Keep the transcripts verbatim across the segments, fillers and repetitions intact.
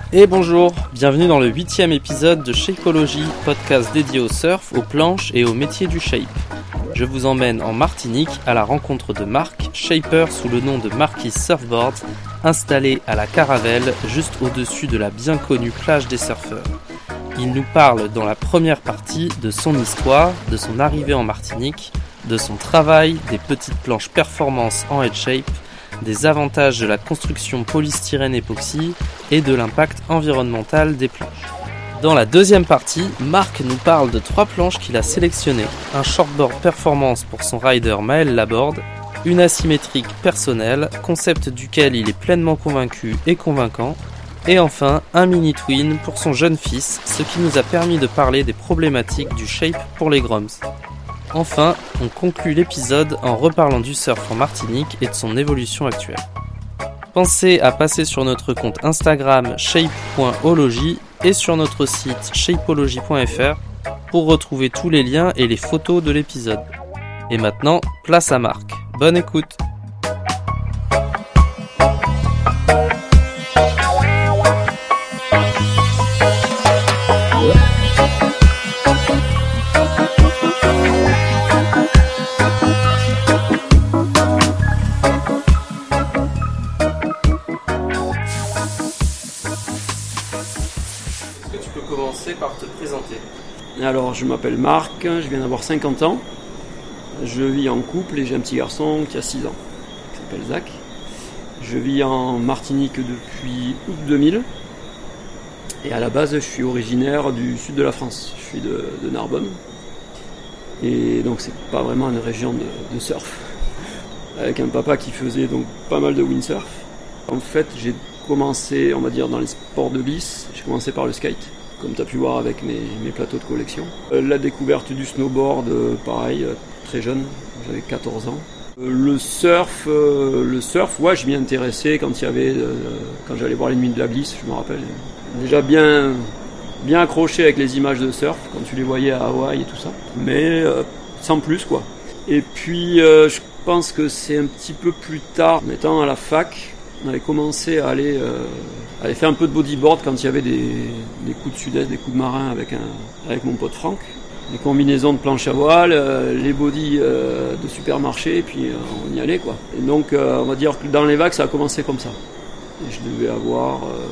Et bonjour, bienvenue dans le huitième épisode de Shapeology, podcast dédié au surf, aux planches et au métier du shape. Je vous emmène en Martinique à la rencontre de Marc, shaper sous le nom de Marquis Surfboards, installé à la Caravelle, juste au-dessus de la bien connue plage des surfeurs. Il nous parle dans la première partie de son histoire, de son arrivée en Martinique, de son travail, des petites planches performance en head shape, des avantages de la construction polystyrène époxy et de l'impact environnemental des planches. Dans la deuxième partie, Marc nous parle de trois planches qu'il a sélectionnées. Un shortboard performance pour son rider Maël Laborde, une asymétrique personnelle, concept duquel il est pleinement convaincu et convaincant, et enfin un mini twin pour son jeune fils, ce qui nous a permis de parler des problématiques du shape pour les groms. Enfin, on conclut l'épisode en reparlant du surf en Martinique et de son évolution actuelle. Pensez à passer sur notre compte Instagram shape point ology et sur notre site shapeology point f r pour retrouver tous les liens et les photos de l'épisode. Et maintenant, place à Marc. Bonne écoute! Par te présenter. Alors, je m'appelle Marc, je viens d'avoir cinquante ans. Je vis en couple et j'ai un petit garçon qui a six ans, qui s'appelle Zach. Je vis en Martinique depuis août deux mille. Et à la base, je suis originaire du sud de la France. Je suis de, de Narbonne. Et donc, c'est pas vraiment une région de, de surf. Avec un papa qui faisait donc pas mal de windsurf. En fait, j'ai commencé, on va dire, dans les sports de glisse. J'ai commencé par le skate, comme tu as pu voir avec mes, mes plateaux de collection. Euh, la découverte du snowboard, euh, pareil, euh, très jeune, j'avais quatorze ans. Euh, le surf, euh, le surf, ouais, je m'y intéressais quand il y avait, euh, quand j'allais voir les nuits de la glisse, je me rappelle. Déjà bien, bien accroché avec les images de surf, quand tu les voyais à Hawaï et tout ça. Mais euh, sans plus, quoi. Et puis, euh, je pense que c'est un petit peu plus tard, en étant à la fac, on avait commencé à aller... Euh, J'avais fait un peu de bodyboard quand il y avait des, des coups de sud-est, des coups de marin avec, un, avec mon pote Franck. Les combinaisons de planche à voile, euh, les bodys euh, de supermarché, et puis euh, on y allait, quoi. Et donc, euh, on va dire que dans les vagues, ça a commencé comme ça. Et je devais avoir euh,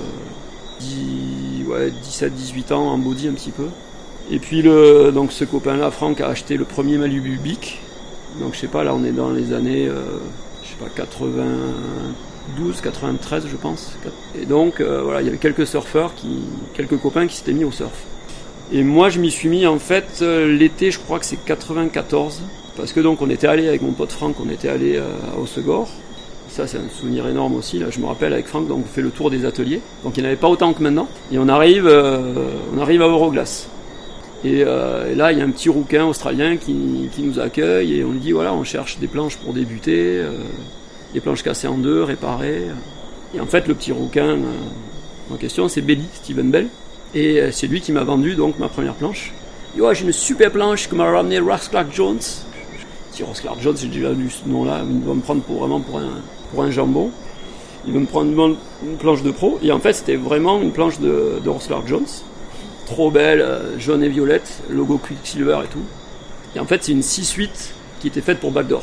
dix, ouais, dix-sept dix-huit ans en body un petit peu. Et puis, le, donc, ce copain-là, Franck, a acheté le premier Malibu Bic. Donc, je sais pas, là, on est dans les années, euh, je sais pas, quatre-vingt-douze, quatre-vingt-treize, je pense. Et donc, euh, voilà, il y avait quelques surfeurs, qui, quelques copains qui s'étaient mis au surf. Et moi, je m'y suis mis, en fait, euh, l'été, je crois que c'est quatre-vingt-quatorze. Parce que donc, on était allé avec mon pote Franck, on était allé euh, à Hossegor. Ça, c'est un souvenir énorme aussi. Là, je me rappelle avec Franck, donc on fait le tour des ateliers. Donc, il n'y en avait pas autant que maintenant. Et on arrive, euh, on arrive à Euroglace. Et, euh, et là, il y a un petit rouquin australien qui, qui nous accueille et on lui dit, voilà, on cherche des planches pour débuter. Euh, des planches cassées en deux, réparées. Et en fait, le petit rouquin euh, en question, c'est Belly, Steven Bell. Et euh, c'est lui qui m'a vendu donc ma première planche. Il dit, ouais, j'ai une super planche que m'a ramené Ross Clark Jones. Je dis, Ross Clark Jones, j'ai déjà lu ce nom-là, il va me prendre pour, vraiment pour un, pour un jambon. Il veut me prendre une, une planche de pro. Et en fait, c'était vraiment une planche de, de Ross Clark Jones. Trop belle, euh, jaune et violette, logo Quicksilver et tout. Et en fait, c'est une six huit qui était faite pour backdoor.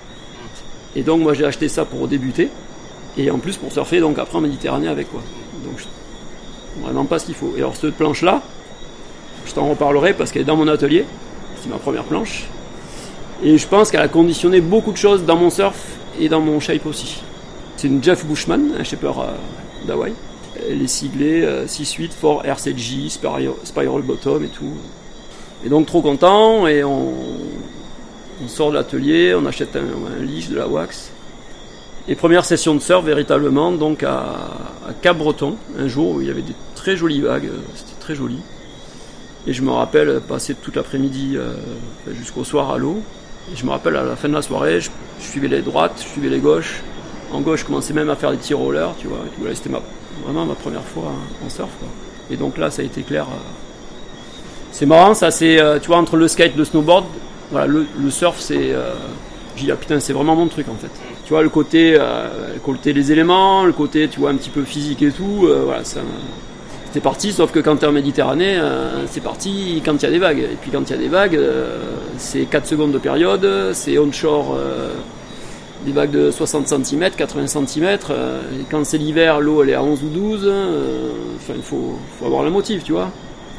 Et donc moi j'ai acheté ça pour débuter et en plus pour surfer donc après en Méditerranée avec, quoi. Donc je... vraiment pas ce qu'il faut. Et alors cette planche là, je t'en reparlerai parce qu'elle est dans mon atelier, c'est ma première planche. Et je pense qu'elle a conditionné beaucoup de choses dans mon surf et dans mon shape aussi. C'est une Jeff Bushman, un shaper euh, d'Hawaï. Elle est siglée euh, six huit for R C G, spiral, spiral bottom et tout. Et donc trop content et on... On sort de l'atelier, on achète un, un leash, de la wax. Et première session de surf véritablement donc à, à Cap-Breton, un jour où il y avait des très jolies vagues, c'était très joli. Et je me rappelle passer toute l'après-midi euh, jusqu'au soir à l'eau. Et je me rappelle à la fin de la soirée, je, je suivais les droites, je suivais les gauches. En gauche, je commençais même à faire des petits rollers, tu vois. Et tout. Là, c'était ma, vraiment ma première fois en surf, quoi. Et donc là, ça a été clair. Euh, c'est marrant, ça, c'est, euh, tu vois, entre le skate et le snowboard. Voilà, le, le surf, c'est... Euh, j'ai dit, ah putain, c'est vraiment mon truc, en fait. Tu vois, le côté, euh, le côté des éléments, le côté, tu vois, un petit peu physique et tout, euh, voilà, ça, T'es parti, sauf que quand t'es en Méditerranée, euh, c'est parti quand il y a des vagues. Et puis quand il y a des vagues, euh, c'est quatre secondes de période, c'est onshore, euh, des vagues de soixante centimètres, quatre-vingts centimètres. Euh, et quand c'est l'hiver, l'eau elle est à onze ou douze. Euh, enfin, il faut, faut avoir le motif, tu vois.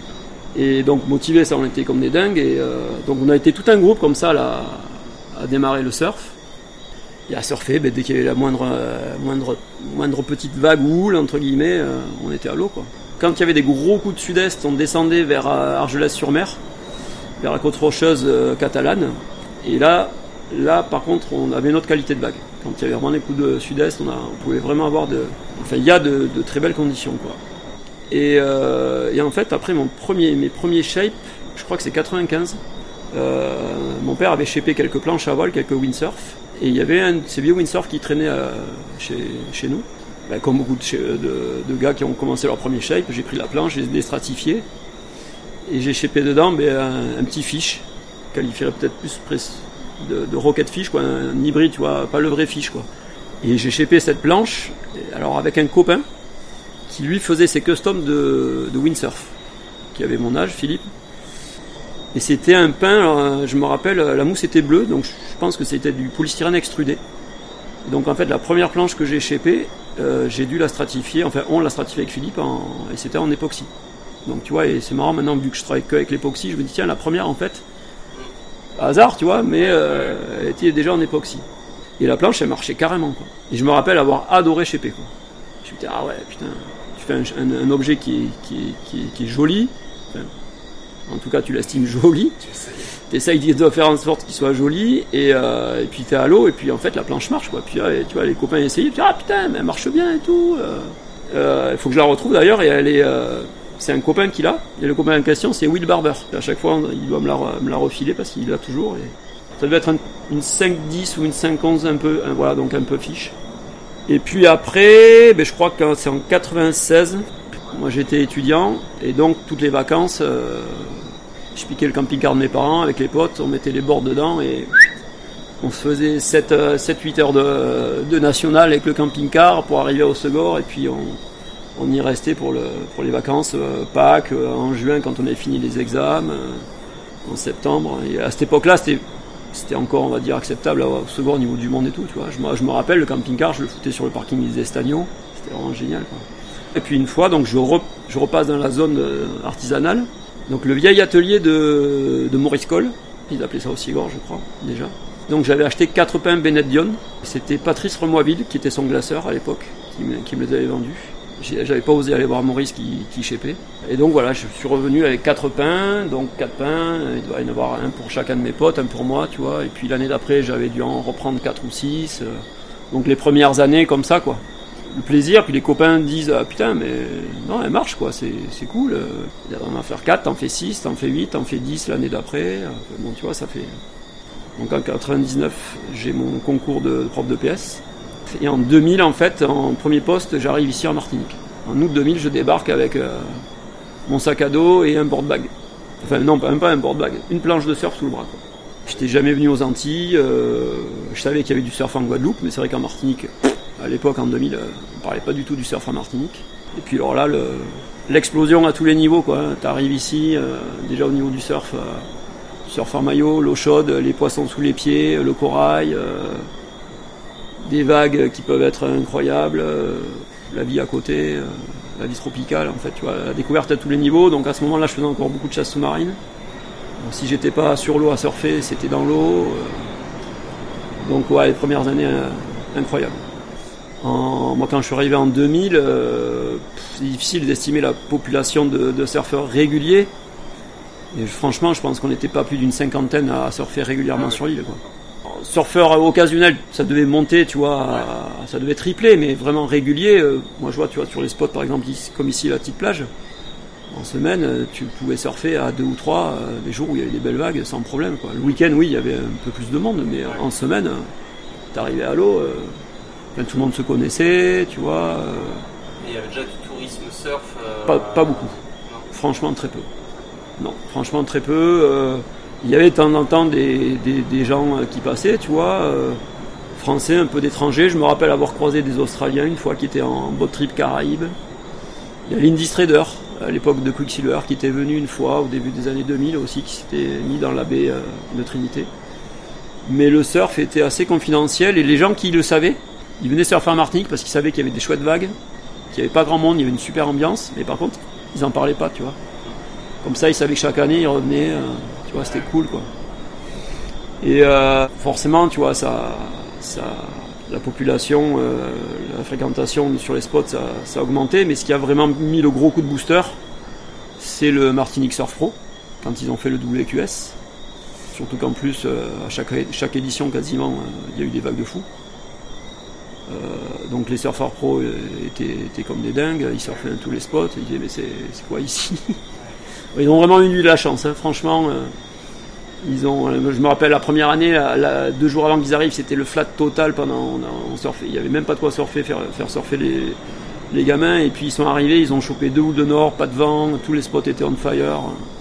Et donc motivé, ça, on était comme des dingues. Et euh, donc on a été tout un groupe comme ça là, à démarrer le surf. Et à surfer, ben, dès qu'il y avait la moindre, euh, moindre, moindre petite vague ou houle, entre guillemets, euh, on était à l'eau, quoi. Quand il y avait des gros coups de sud-est, on descendait vers Argelès-sur-Mer, vers la côte rocheuse euh, catalane. Et là, là, par contre, on avait une autre qualité de vague. Quand il y avait vraiment des coups de sud-est, on, a, on pouvait vraiment avoir de... Enfin, il y a de, de très belles conditions, quoi. Et, euh, et en fait, après mon premier, mes premiers shapes, je crois que c'est quatre-vingt-quinze, euh, mon père avait shapé quelques planches à voile, quelques windsurf. Et il y avait un de ces vieux windsurf qui traînait euh, chez, chez nous. Ben, comme beaucoup de, de, de gars qui ont commencé leur premier shape, j'ai pris la planche, je l'ai stratifié et j'ai shapé dedans ben, un, un petit fish, qualifierait peut-être plus de, de rocket fish, quoi, un hybride, tu vois, pas le vrai fish, quoi. Et j'ai shapé cette planche, alors avec un copain qui lui faisait ses customs de, de windsurf, qui avait mon âge, Philippe. Et c'était un pain, alors, je me rappelle, la mousse était bleue, donc je pense que c'était du polystyrène extrudé. Donc en fait, la première planche que j'ai shapée, euh, j'ai dû la stratifier, enfin on l'a stratifiée avec Philippe, en, et c'était en époxy. Donc tu vois, et c'est marrant maintenant, vu que je travaille qu'avec l'époxy, je me dis tiens, la première en fait, hasard tu vois, mais euh, elle était déjà en époxy. Et la planche, elle marchait carrément, quoi. Et je me rappelle avoir adoré shaper, quoi. Je me dis ah ouais, putain, tu fais un, un, un objet qui est, qui est, qui est, qui est joli, enfin, en tout cas tu l'estimes joli, t'essayes de faire en sorte qu'il soit joli, et, euh, et puis t'es à l'eau, et puis en fait la planche marche, quoi. Puis euh, tu vois, les copains essayaient, tu dis ah putain, mais elle marche bien et tout. Euh, euh, il faut que je la retrouve d'ailleurs, et elle est, euh, c'est un copain qui l'a, et le copain en question c'est Will Barber. À chaque fois il doit me la, me la refiler parce qu'il l'a toujours. Et ça devait être un, une cinq dix ou une cinq onze un peu, un, voilà, donc un peu fiche. Et puis après, ben, je crois que c'est en quatre-vingt-seize, moi j'étais étudiant, et donc toutes les vacances, euh, je piquais le camping-car de mes parents avec les potes, on mettait les bords dedans et on se faisait sept huit heures de, de national avec le camping-car pour arriver au Segor, et puis on, on y restait pour, le, pour les vacances, euh, Pâques, euh, en juin quand on avait fini les examens, euh, en septembre. Et à cette époque-là, c'était, c'était encore, on va dire, acceptable au Segor au niveau du monde et tout, tu vois. Je me, je me rappelle, le camping-car, je le foutais sur le parking des Estagnos, c'était vraiment génial, quoi. Et puis une fois, donc je, re, je repasse dans la zone artisanale. Donc le vieil atelier de, de Maurice Cole, ils appelaient ça aussi Segor, je crois, déjà. Donc j'avais acheté quatre pains Bennett Dion. C'était Patrice Remoiville, qui était son glaceur à l'époque, qui me, qui me les avait vendus. J'avais pas osé aller voir Maurice qui, qui shapait. Et donc voilà, je suis revenu avec quatre pains, donc quatre pains, il doit y en avoir un pour chacun de mes potes, un pour moi, tu vois. Et puis l'année d'après, j'avais dû en reprendre quatre ou six. Donc les premières années comme ça, quoi. Le plaisir, puis les copains disent ah, putain mais non elle marche, quoi, c'est, c'est cool, on va en faire quatre, t'en fais six, t'en fais huit, t'en fais dix l'année d'après, bon tu vois ça fait. Donc en quatre-vingt-dix-neuf j'ai mon concours de prof de P S, et en deux mille en fait, en premier poste, j'arrive ici en Martinique. En août deux mille je débarque avec euh, mon sac à dos et un board-bag, enfin non même pas un board-bag, une planche de surf sous le bras, quoi. J'étais jamais venu aux Antilles, euh, je savais qu'il y avait du surf en Guadeloupe, mais c'est vrai qu'en Martinique, à l'époque, en deux mille, on parlait pas du tout du surf en Martinique. Et puis alors là, le, l'explosion à tous les niveaux, quoi. T'arrives ici, euh, déjà au niveau du surf, euh, surf en maillot, l'eau chaude, les poissons sous les pieds, le corail, euh, des vagues qui peuvent être incroyables, euh, la vie à côté, euh, la vie tropicale, en fait, tu vois, la découverte à tous les niveaux. Donc à ce moment-là, je faisais encore beaucoup de chasse sous-marine. Donc, si j'étais pas sur l'eau à surfer, c'était dans l'eau. Euh, donc ouais, les premières années, euh, incroyables. En, moi, quand je suis arrivé en deux mille, euh, c'est difficile d'estimer la population de, de surfeurs réguliers. Et franchement, je pense qu'on n'était pas plus d'une cinquantaine à surfer régulièrement sur l'île, quoi. Surfeurs occasionnels, ça devait monter, tu vois, à, ça devait tripler, mais vraiment régulier. Euh, moi, je vois, tu vois, sur les spots, par exemple, ici, comme ici, la petite plage, en semaine, tu pouvais surfer à deux ou trois, euh, les jours où il y avait des belles vagues, sans problème, quoi. Le week-end, oui, il y avait un peu plus de monde, mais en semaine, t'arrivais à l'eau. Euh, Tout le monde se connaissait, tu vois. Et il y avait déjà du tourisme surf euh... pas, pas beaucoup. Non. Franchement, très peu. Non, franchement, très peu. Euh, il y avait de temps en temps des, des, des gens qui passaient, tu vois, euh, français, un peu d'étrangers. Je me rappelle avoir croisé des Australiens une fois qui étaient en boat trip Caraïbes. Il y a l'Indy Trader, à l'époque de Quicksilver, qui était venu une fois au début des années deux mille aussi, qui s'était mis dans la baie euh, de Trinité. Mais le surf était assez confidentiel et les gens qui le savaient, ils venaient surfer en Martinique parce qu'ils savaient qu'il y avait des chouettes vagues, qu'il n'y avait pas grand monde, il y avait une super ambiance, mais par contre, ils n'en parlaient pas, tu vois. Comme ça, ils savaient que chaque année, ils revenaient, euh, tu vois, c'était cool, quoi. Et euh, forcément, tu vois, ça, ça, la population, euh, la fréquentation sur les spots, ça, ça a augmenté, mais ce qui a vraiment mis le gros coup de booster, c'est le Martinique Surf Pro, quand ils ont fait le W Q S. Surtout qu'en plus, euh, à chaque, chaque édition, quasiment, euh, il y a eu des vagues de fous. Euh, donc les surfeurs pros euh, étaient, étaient comme des dingues, ils surfaient dans tous les spots, ils disaient mais c'est, c'est quoi ici? Ils ont vraiment eu de la chance, hein, franchement. Euh, ils ont, euh, je me rappelle la première année, la, la, deux jours avant qu'ils arrivent, c'était le flat total pendant on, on surfait. Il n'y avait même pas de quoi surfer, faire, faire surfer les, les gamins. Et puis ils sont arrivés, ils ont chopé deux houles de nord, pas de vent, tous les spots étaient on fire.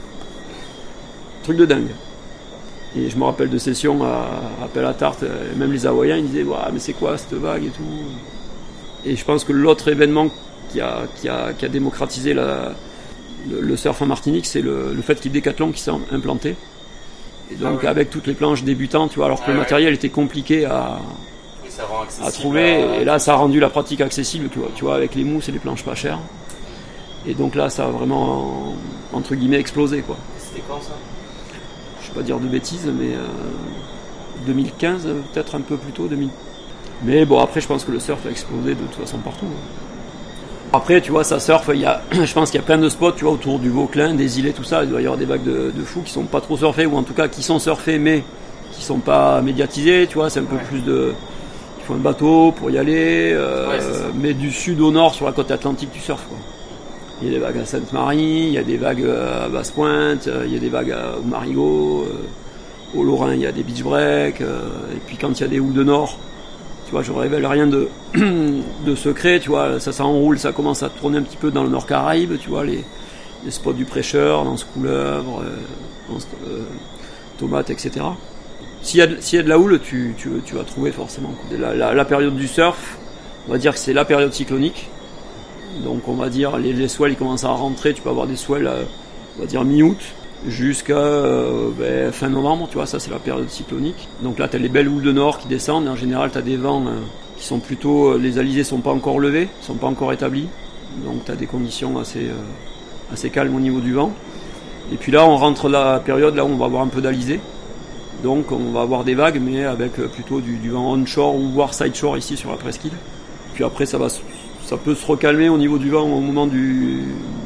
Truc de dingue. Et je me rappelle de sessions à, à Pelle à Tarte, même les Hawaïens, ils disaient ouais, mais c'est quoi cette vague et tout. Et je pense que l'autre événement qui a, qui a, qui a démocratisé la, le, le surf en Martinique, c'est le, le fait qu'il y ait Decathlon qui s'est implanté. Et donc ah oui. Avec toutes les planches débutantes, tu vois, alors que ah le ouais. matériel était compliqué à, oui, ça rend à trouver. À... Et là, ça a rendu la pratique accessible, tu vois, tu vois, avec les mousses et les planches pas chères. Et donc là, ça a vraiment, entre guillemets, explosé, quoi. C'était quand ça? Je ne vais pas dire de bêtises, mais euh, deux mille quinze, peut-être un peu plus tôt, deux mille. Mais bon, après, je pense que le surf a explosé de toute façon partout. Après, tu vois, ça surfe, il y a, je pense qu'il y a plein de spots, tu vois, autour du Vauclin, des îlets, tout ça. Il doit y avoir des vagues de, de fous qui sont pas trop surfés, ou en tout cas qui sont surfés, mais qui sont pas médiatisés, tu vois. C'est un peu ouais. plus de. Il faut un bateau pour y aller, euh, ouais, mais du sud au nord, sur la côte atlantique, tu surfes, quoi. Il y a des vagues à Sainte-Marie, il y a des vagues à Basse-Pointe, il y a des vagues au Marigot, au Lorrain il y a des beach breaks, et puis quand il y a des houles de nord, tu vois, je ne révèle rien de, de secret, tu vois, ça s'enroule, ça commence à tourner un petit peu dans le Nord Caraïbe, tu vois, les, les spots du Prêcheur, dans ce couleuvre, dans ce, euh, tomate, et cetera. S'il y a de, s'il y a de la houle, tu, tu, tu vas trouver forcément. La, la, la période du surf, on va dire que c'est la période cyclonique. Donc on va dire les, les swells ils commencent à rentrer, tu peux avoir des swells euh, on va dire mi-août jusqu'à euh, ben, fin novembre, tu vois, ça c'est la période cyclonique. Donc là tu as les belles houles de nord qui descendent, en général tu as des vents euh, qui sont plutôt, euh, les alizés sont pas encore levés, sont pas encore établis, donc tu as des conditions assez, euh, assez calmes au niveau du vent. Et puis là on rentre la période là où on va avoir un peu d'alizé, donc on va avoir des vagues mais avec euh, plutôt du, du vent onshore ou voire sideshore ici sur la presqu'île. Puis après ça va Ça peut se recalmer au niveau du vent au moment du,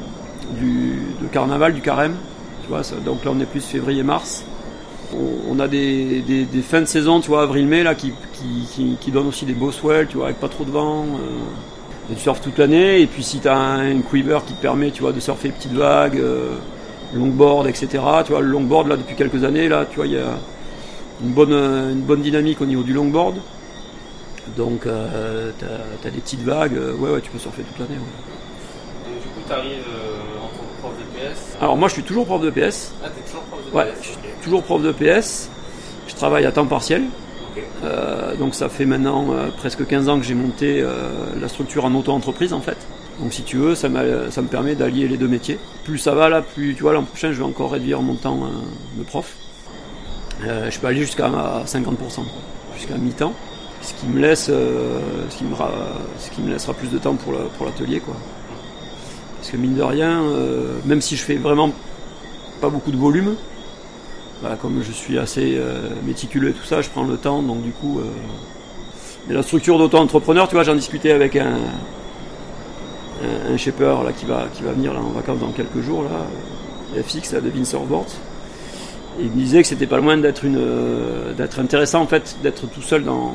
du de carnaval, du carême. Tu vois, ça, donc là on est plus février-mars. On, on a des, des, des fins de saison, tu vois, avril-mai là, qui, qui, qui, qui donnent aussi des beaux swells, tu vois, avec pas trop de vent. Euh, et tu surfes toute l'année. Et puis si tu as un, un quiver qui te permet, tu vois, de surfer petites vagues, euh, longboard, et cetera. Tu vois, le longboard là depuis quelques années, là, tu vois, il y a une bonne, une bonne dynamique au niveau du longboard. Donc euh, t'as, t'as des petites vagues, euh, ouais ouais tu peux surfer toute l'année. Ouais. Donc du coup t'arrives euh, en tant que prof de P S. Alors moi je suis toujours prof de P S. Ah t'es toujours prof de P S. Ouais, je suis toujours prof de P S. Je travaille à temps partiel. Okay. Euh, donc ça fait maintenant euh, presque quinze ans que j'ai monté euh, la structure en auto-entreprise en fait. Donc si tu veux, ça, m'a, ça me permet d'allier les deux métiers. Plus ça va là, plus tu vois l'an prochain je vais encore réduire mon temps euh, de prof. Euh, je peux aller jusqu'à cinquante pour cent, quoi, jusqu'à mi-temps. Ce qui me laisse, euh, ce, qui me ra, ce qui me laissera plus de temps pour, la, pour l'atelier, quoi. Parce que mine de rien, euh, même si je fais vraiment pas beaucoup de volume, bah, comme je suis assez euh, méticuleux et tout ça, je prends le temps, donc du coup. Euh... Mais la structure d'auto-entrepreneur, tu vois, j'en discutais avec un, un, un shaper là qui va, qui va venir là en vacances dans quelques jours là, F X là de Vince Surfboard. Et il me disait que c'était pas loin d'être une, euh, d'être intéressant en fait, d'être tout seul dans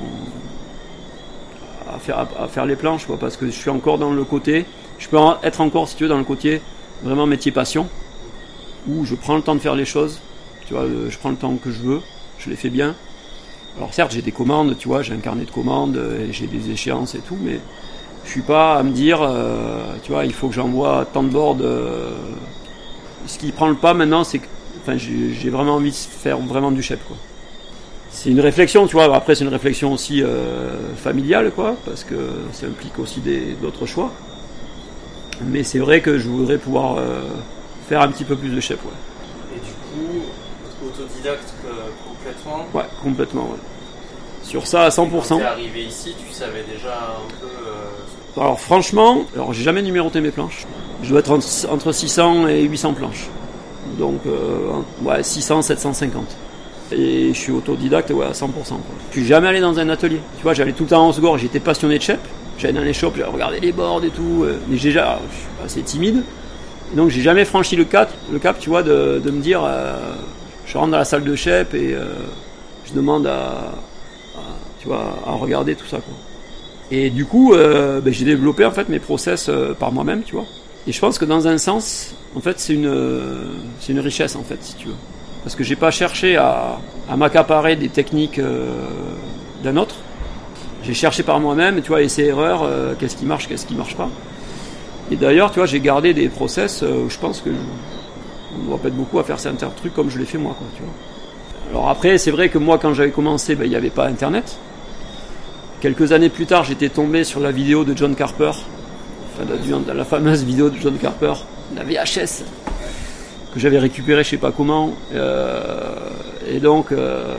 à faire à, à faire les planches, quoi, parce que je suis encore dans le côté, je peux être encore si tu veux dans le côté vraiment métier passion, où je prends le temps de faire les choses, tu vois, je prends le temps que je veux, je les fais bien. Alors certes j'ai des commandes, tu vois, j'ai un carnet de commandes, et j'ai des échéances et tout, mais je suis pas à me dire, euh, tu vois, il faut que j'envoie tant de boards. Euh, ce qui prend le pas maintenant, c'est que Enfin, j'ai, j'ai vraiment envie de faire vraiment du chef, quoi. C'est une réflexion, tu vois. Après, c'est une réflexion aussi euh, familiale, quoi, parce que ça implique aussi des, d'autres choix. Mais c'est vrai que je voudrais pouvoir euh, faire un petit peu plus de shape. Ouais. Et du coup, autodidacte euh, complètement? Ouais, complètement. Ouais. Sur ça à cent pour cent. Quand t'es arrivé ici, tu savais déjà un peu... Euh... Alors franchement, alors j'ai jamais numéroté mes planches. Je dois être entre six cents et huit cents planches. Donc euh, ouais, six cents, sept cent cinquante. Et je suis autodidacte ouais, à cent pour cent. Quoi. Je suis jamais allé dans un atelier. Tu vois, j'allais tout le temps en Osgore, j'étais passionné de shape. J'allais dans les shops, j'allais regarder les boards et tout. Euh, mais déjà, je suis assez timide. Et donc j'ai jamais franchi le cap, le cap tu vois, de, de me dire, euh, je rentre dans la salle de shape et euh, je demande à, à, tu vois, à regarder tout ça. Quoi. Et du coup, euh, ben, j'ai développé en fait mes process euh, par moi-même, tu vois. Et je pense que dans un sens, en fait, c'est une, euh, c'est une richesse en fait, si tu veux. Parce que j'ai pas cherché à, à m'accaparer des techniques euh, d'un autre. J'ai cherché par moi-même, tu vois, essai-erreur, euh, qu'est-ce qui marche, qu'est-ce qui marche pas. Et d'ailleurs, tu vois, j'ai gardé des process euh, où je pense que je, on me répète beaucoup à faire certains trucs comme je l'ai fait moi, quoi, tu vois. Alors après, c'est vrai que moi, quand j'avais commencé, ben, il n'y avait pas Internet. Quelques années plus tard, j'étais tombé sur la vidéo de John Carper, enfin, la, la fameuse vidéo de John Carper, la V H S. Que j'avais récupéré je sais pas comment euh, et donc euh,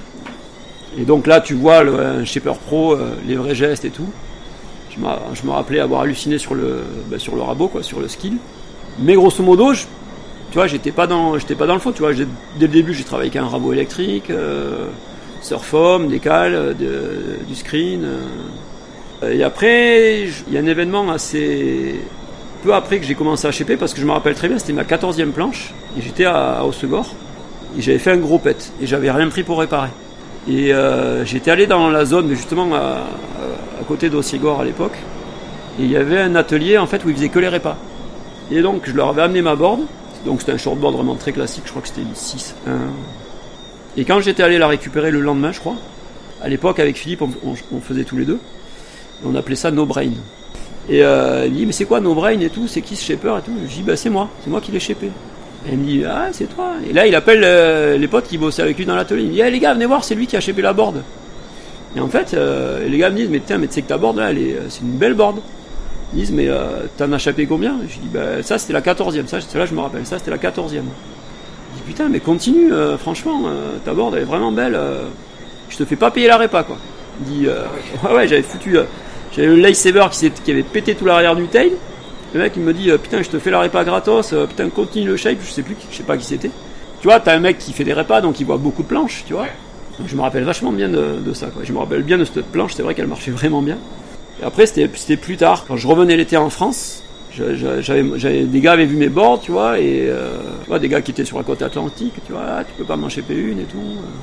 et donc là tu vois le, un shaper pro euh, les vrais gestes et tout je, je me rappelais avoir halluciné sur le bah, sur le rabot quoi, sur le skill, mais grosso modo je, tu vois j'étais pas dans j'étais pas dans le fond, tu vois, dès le début j'ai travaillé avec un rabot électrique, euh, surfoam, décal, de, du screen euh, et après il y a un événement assez peu après que j'ai commencé à shaper, parce que je me rappelle très bien, c'était ma quatorzième planche, et j'étais à, à Hossegor, et j'avais fait un gros pet, et j'avais rien pris pour réparer. Et euh, j'étais allé dans la zone, justement à, à côté d'Hossegor à l'époque, et il y avait un atelier en fait où ils faisaient que les répas. Et donc je leur avais amené ma board, donc c'était un shortboard vraiment très classique, je crois que c'était une six un. Et quand j'étais allé la récupérer le lendemain, je crois, à l'époque avec Philippe, on, on, on faisait tous les deux, on appelait ça No Brain. Et euh, il me dit, mais c'est quoi No Brain et tout, c'est qui ce shaper et tout? Je dis, bah c'est moi, c'est moi qui l'ai shapé. Et il me dit, ah c'est toi. Et là il appelle euh, les potes qui bossaient avec lui dans l'atelier, il me dit, hey, les gars venez voir, c'est lui qui a shapé la board. Et en fait euh, les gars me disent, mais putain, mais tu sais que ta board là, elle est, c'est une belle board. Ils disent, mais euh, t'en as shapé combien? Je dis, bah ça c'était la quatorzième, ça là je me rappelle, ça c'était la quatorzième. Je dis, putain mais continue, euh, franchement, euh, ta board elle est vraiment belle, euh, je te fais pas payer la répa quoi. Il dit, euh, ouais ouais j'avais foutu... Euh, J'avais le lightsaber qui, qui avait pété tout l'arrière du tail. Le mec il me dit, putain je te fais la répa gratos, putain continue le shape, je sais plus, je sais pas qui c'était. Tu vois, t'as un mec qui fait des répas, donc il voit beaucoup de planches, tu vois. Donc je me rappelle vachement bien de, de ça, quoi. Je me rappelle bien de cette planche, c'est vrai qu'elle marchait vraiment bien. Et après c'était, c'était plus tard, quand je revenais l'été en France, j'avais, j'avais des gars avaient vu mes boards, tu vois, et euh, tu vois, des gars qui étaient sur la côte atlantique, tu vois, ah, tu peux pas m'en shaper une et tout.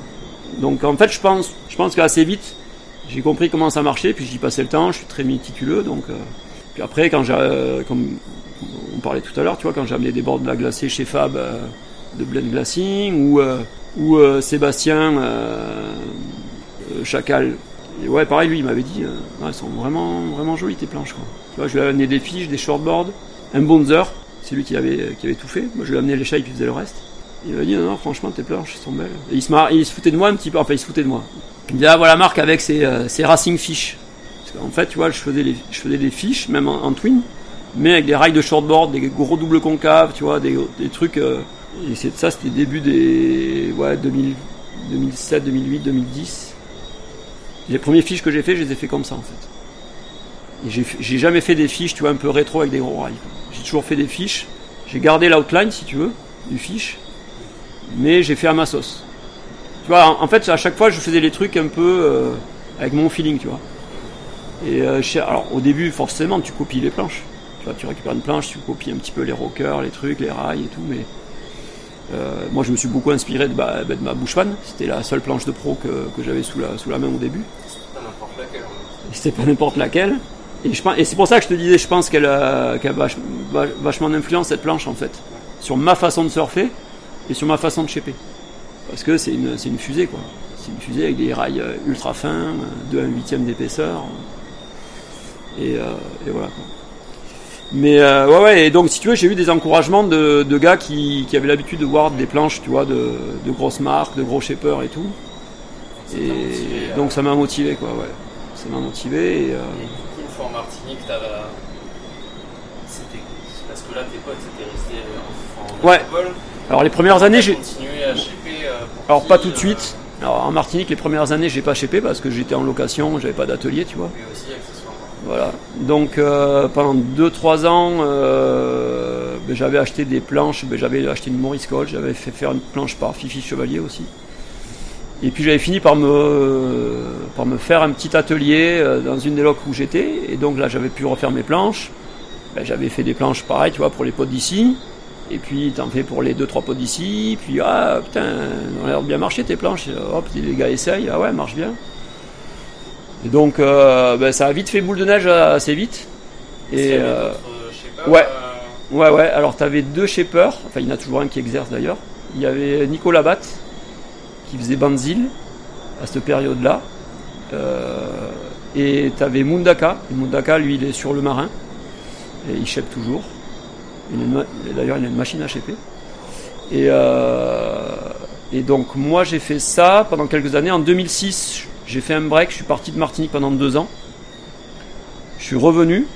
Donc en fait je pense, je pense qu'assez vite, j'ai compris comment ça marchait, puis j'y passais le temps, je suis très méticuleux, donc... Euh, puis après, quand j'ai... Euh, comme on parlait tout à l'heure, tu vois, quand j'ai amené des boards de la glacée chez Fab, euh, de Blend Glassing, ou, euh, ou euh, Sébastien euh, euh, Chacal, et ouais, pareil, lui, il m'avait dit, euh, ah, elles sont vraiment, vraiment jolies tes planches, quoi. Tu vois, je lui ai amené des fiches, des shortboards, un Bonzer, c'est lui qui avait, qui avait tout fait, moi je lui ai amené les shapes, il faisait le reste. Il m'a dit, non, non, franchement, tes planches, elles sont belles. Et il se, mar... il se foutait de moi un petit peu, enfin, il se foutait de moi. Il me dit, ah, voilà Marc avec ses, euh, ses Racing Fish. Parce qu'en fait, tu vois, je faisais, les, je faisais des fiches, même en, en twin, mais avec des rails de shortboard, des gros doubles concaves, tu vois, des, des trucs. Euh, et c'est, ça, c'était début des. Ouais, deux mille, deux mille sept, deux mille huit, deux mille dix. Les premières fiches que j'ai fait, je les ai fait comme ça, en fait. Et j'ai, j'ai jamais fait des fiches, tu vois, un peu rétro avec des gros rails. J'ai toujours fait des fiches. J'ai gardé l'outline, si tu veux, du fiche, mais j'ai fait à ma sauce. Tu vois, en, en fait, à chaque fois, je faisais les trucs un peu euh, avec mon feeling, tu vois. Et euh, alors, au début, forcément, tu copies les planches. Tu vois, tu récupères une planche, tu copies un petit peu les rockers, les trucs, les rails et tout. Mais euh, moi, je me suis beaucoup inspiré de, bah, de ma Bushman. C'était la seule planche de pro que, que j'avais sous la, sous la main au début. C'était pas n'importe laquelle. C'était pas n'importe laquelle. Et, je, et c'est pour ça que je te disais, je pense qu'elle a, qu'elle a vach, vachement d'influence, cette planche, en fait, sur ma façon de surfer et sur ma façon de shaper. Parce que c'est une, c'est une fusée, quoi. C'est une fusée avec des rails ultra fins, de un huitième d'épaisseur. Et, euh, et voilà, quoi. Mais euh, ouais, ouais, et donc si tu veux, j'ai eu des encouragements de, de gars qui, qui avaient l'habitude de voir des planches, tu vois, de, de grosses marques, de gros shapers et tout. Ça et motivé, donc euh... ça m'a motivé, quoi, ouais. Ça m'a motivé. Et, euh... et une fois en Martinique, t'as... c'était Parce que là, tes potes étaient restés en, en ouais. Métropole. Alors les premières années, j'ai continué à shaper. Euh, Alors qui, pas tout de euh... suite. Alors en Martinique, les premières années, j'ai pas shapé parce que j'étais en location, j'avais pas d'atelier, tu vois. Oui, aussi accessoirement. Voilà. Donc euh, pendant deux trois ans, euh, ben, j'avais acheté des planches, ben, j'avais acheté une Maurice Cole, j'avais fait faire une planche par Fifi Chevalier aussi. Et puis j'avais fini par me, par me faire un petit atelier dans une des locs où j'étais. Et donc là, j'avais pu refaire mes planches. Ben, j'avais fait des planches pareilles, tu vois, pour les potes d'ici. Et puis t'en fais pour les deux trois potes d'ici. Puis ah putain, on a l'air de bien marcher tes planches. Hop, les gars essayent. Ah ouais, marche bien. Et donc euh, ben, ça a vite fait boule de neige assez vite. Et euh, shapers, ouais, euh... ouais, ouais. Alors t'avais deux shapers. Enfin, il y en a toujours un qui exerce d'ailleurs. Il y avait Nicolas Batte qui faisait Banzil à cette période-là. Euh, et t'avais Mundaka. Et Mundaka, lui, il est sur le marin. Et il shape toujours. Il a une, d'ailleurs, il a une machine à shaper. Et, euh, et donc, moi, j'ai fait ça pendant quelques années. En deux mille six, j'ai fait un break. Je suis parti de Martinique pendant deux ans. Je suis revenu.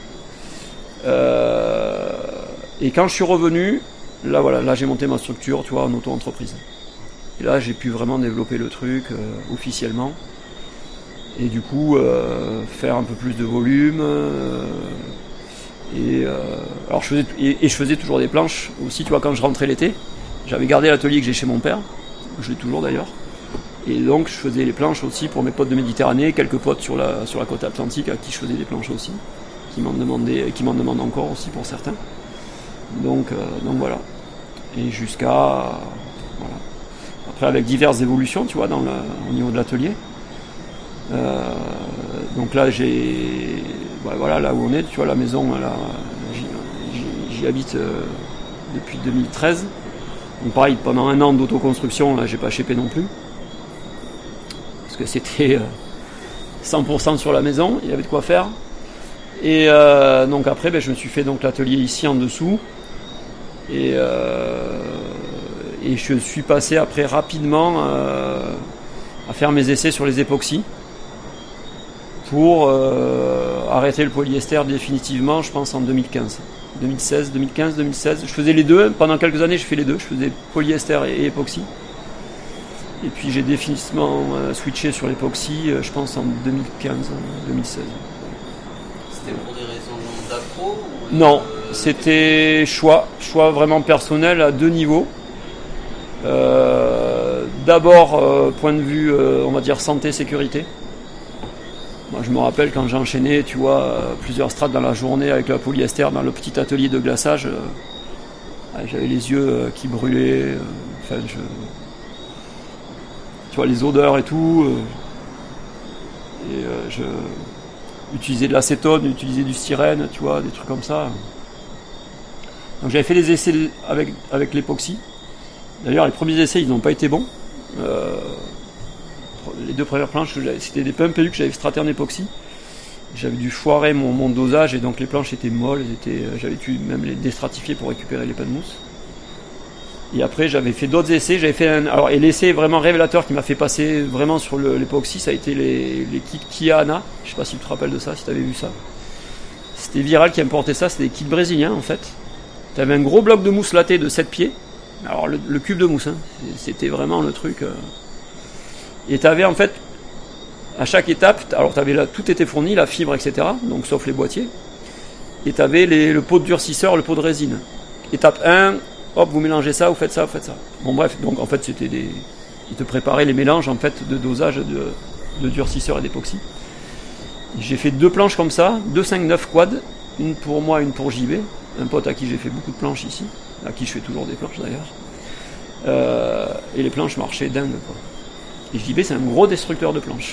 Euh, et quand je suis revenu, là, voilà, là, j'ai monté ma structure, tu vois, en auto-entreprise. Et là, j'ai pu vraiment développer le truc euh, officiellement. Et du coup, euh, faire un peu plus de volume. Euh, et, euh, alors je faisais, et, et je faisais toujours des planches aussi, tu vois, quand je rentrais l'été. J'avais gardé l'atelier que j'ai chez mon père. Je l'ai toujours d'ailleurs. Et donc, je faisais les planches aussi pour mes potes de Méditerranée, quelques potes sur la, sur la côte atlantique à qui je faisais des planches aussi, qui m'en demandaient, qui m'en demandent encore aussi pour certains. Donc, euh, donc voilà. Et jusqu'à... Voilà. Après, avec diverses évolutions, tu vois, dans le, au niveau de l'atelier. Euh, donc là, j'ai... Ouais, voilà, là où on est, tu vois, la maison, là, j'y, j'y, j'y habite euh, depuis deux mille treize. Donc pareil, pendant un an d'autoconstruction, là, j'ai pas shapé non plus. Parce que c'était euh, cent pour cent sur la maison, il y avait de quoi faire. Et euh, donc après, ben, je me suis fait donc l'atelier ici en dessous. Et, euh, et je suis passé après rapidement euh, à faire mes essais sur les époxys pour euh, arrêter le polyester définitivement, je pense en deux mille quinze. deux mille seize, deux mille quinze, deux mille seize. Je faisais les deux. Pendant quelques années, je fais les deux. Je faisais polyester et, et époxy. Et puis j'ai définitivement euh, switché sur l'époxy, euh, je pense en deux mille quinze, deux mille seize. C'était pour des raisons d'appro ou Non, euh, c'était choix, choix vraiment personnel à deux niveaux. Euh, d'abord, euh, point de vue, euh, on va dire santé, sécurité. Moi, je me rappelle quand j'enchaînais, tu vois, euh, plusieurs strates dans la journée avec la polyester dans le petit atelier de glaçage. Euh, j'avais les yeux euh, qui brûlaient. Euh, enfin, je... Tu vois, les odeurs et tout. Euh, et euh, je utilisais de l'acétone, utilisais du styrène, tu vois, des trucs comme ça. Donc j'avais fait des essais avec, avec l'époxy. D'ailleurs, les premiers essais, ils n'ont pas été bons. Euh, les deux premières planches, c'était des P M P U que j'avais straté en époxy. J'avais dû foirer mon, mon dosage et donc les planches étaient molles. Étaient, j'avais dû même les déstratifier pour récupérer les pains de mousse. Et après, j'avais fait d'autres essais. J'avais fait un, alors, et l'essai vraiment révélateur qui m'a fait passer vraiment sur le, l'époxy, ça a été les, les kits Kia Ana. Je ne sais pas si tu te rappelles de ça, si tu avais vu ça. C'était Viral qui importait ça, c'était des kits brésiliens en fait. Tu avais un gros bloc de mousse lattée de sept pieds. Alors le, le cube de mousse, hein. C'était vraiment le truc. Euh... Et tu avais en fait, à chaque étape, alors t'avais là, tout était fourni, la fibre, et cetera. Donc sauf les boîtiers. Et tu avais les, le pot de durcisseur, le pot de résine. Étape un, hop, vous mélangez ça, vous faites ça, vous faites ça. Bon bref, donc en fait c'était des... Ils te préparaient les mélanges en fait de dosage de, de durcisseur et d'époxy. J'ai fait deux planches comme ça, deux cinq neuf quad, une pour moi, une pour J B, un pote à qui j'ai fait beaucoup de planches ici, à qui je fais toujours des planches d'ailleurs. Euh, et les planches marchaient dingue quoi. Et J B c'est un gros destructeur de planches.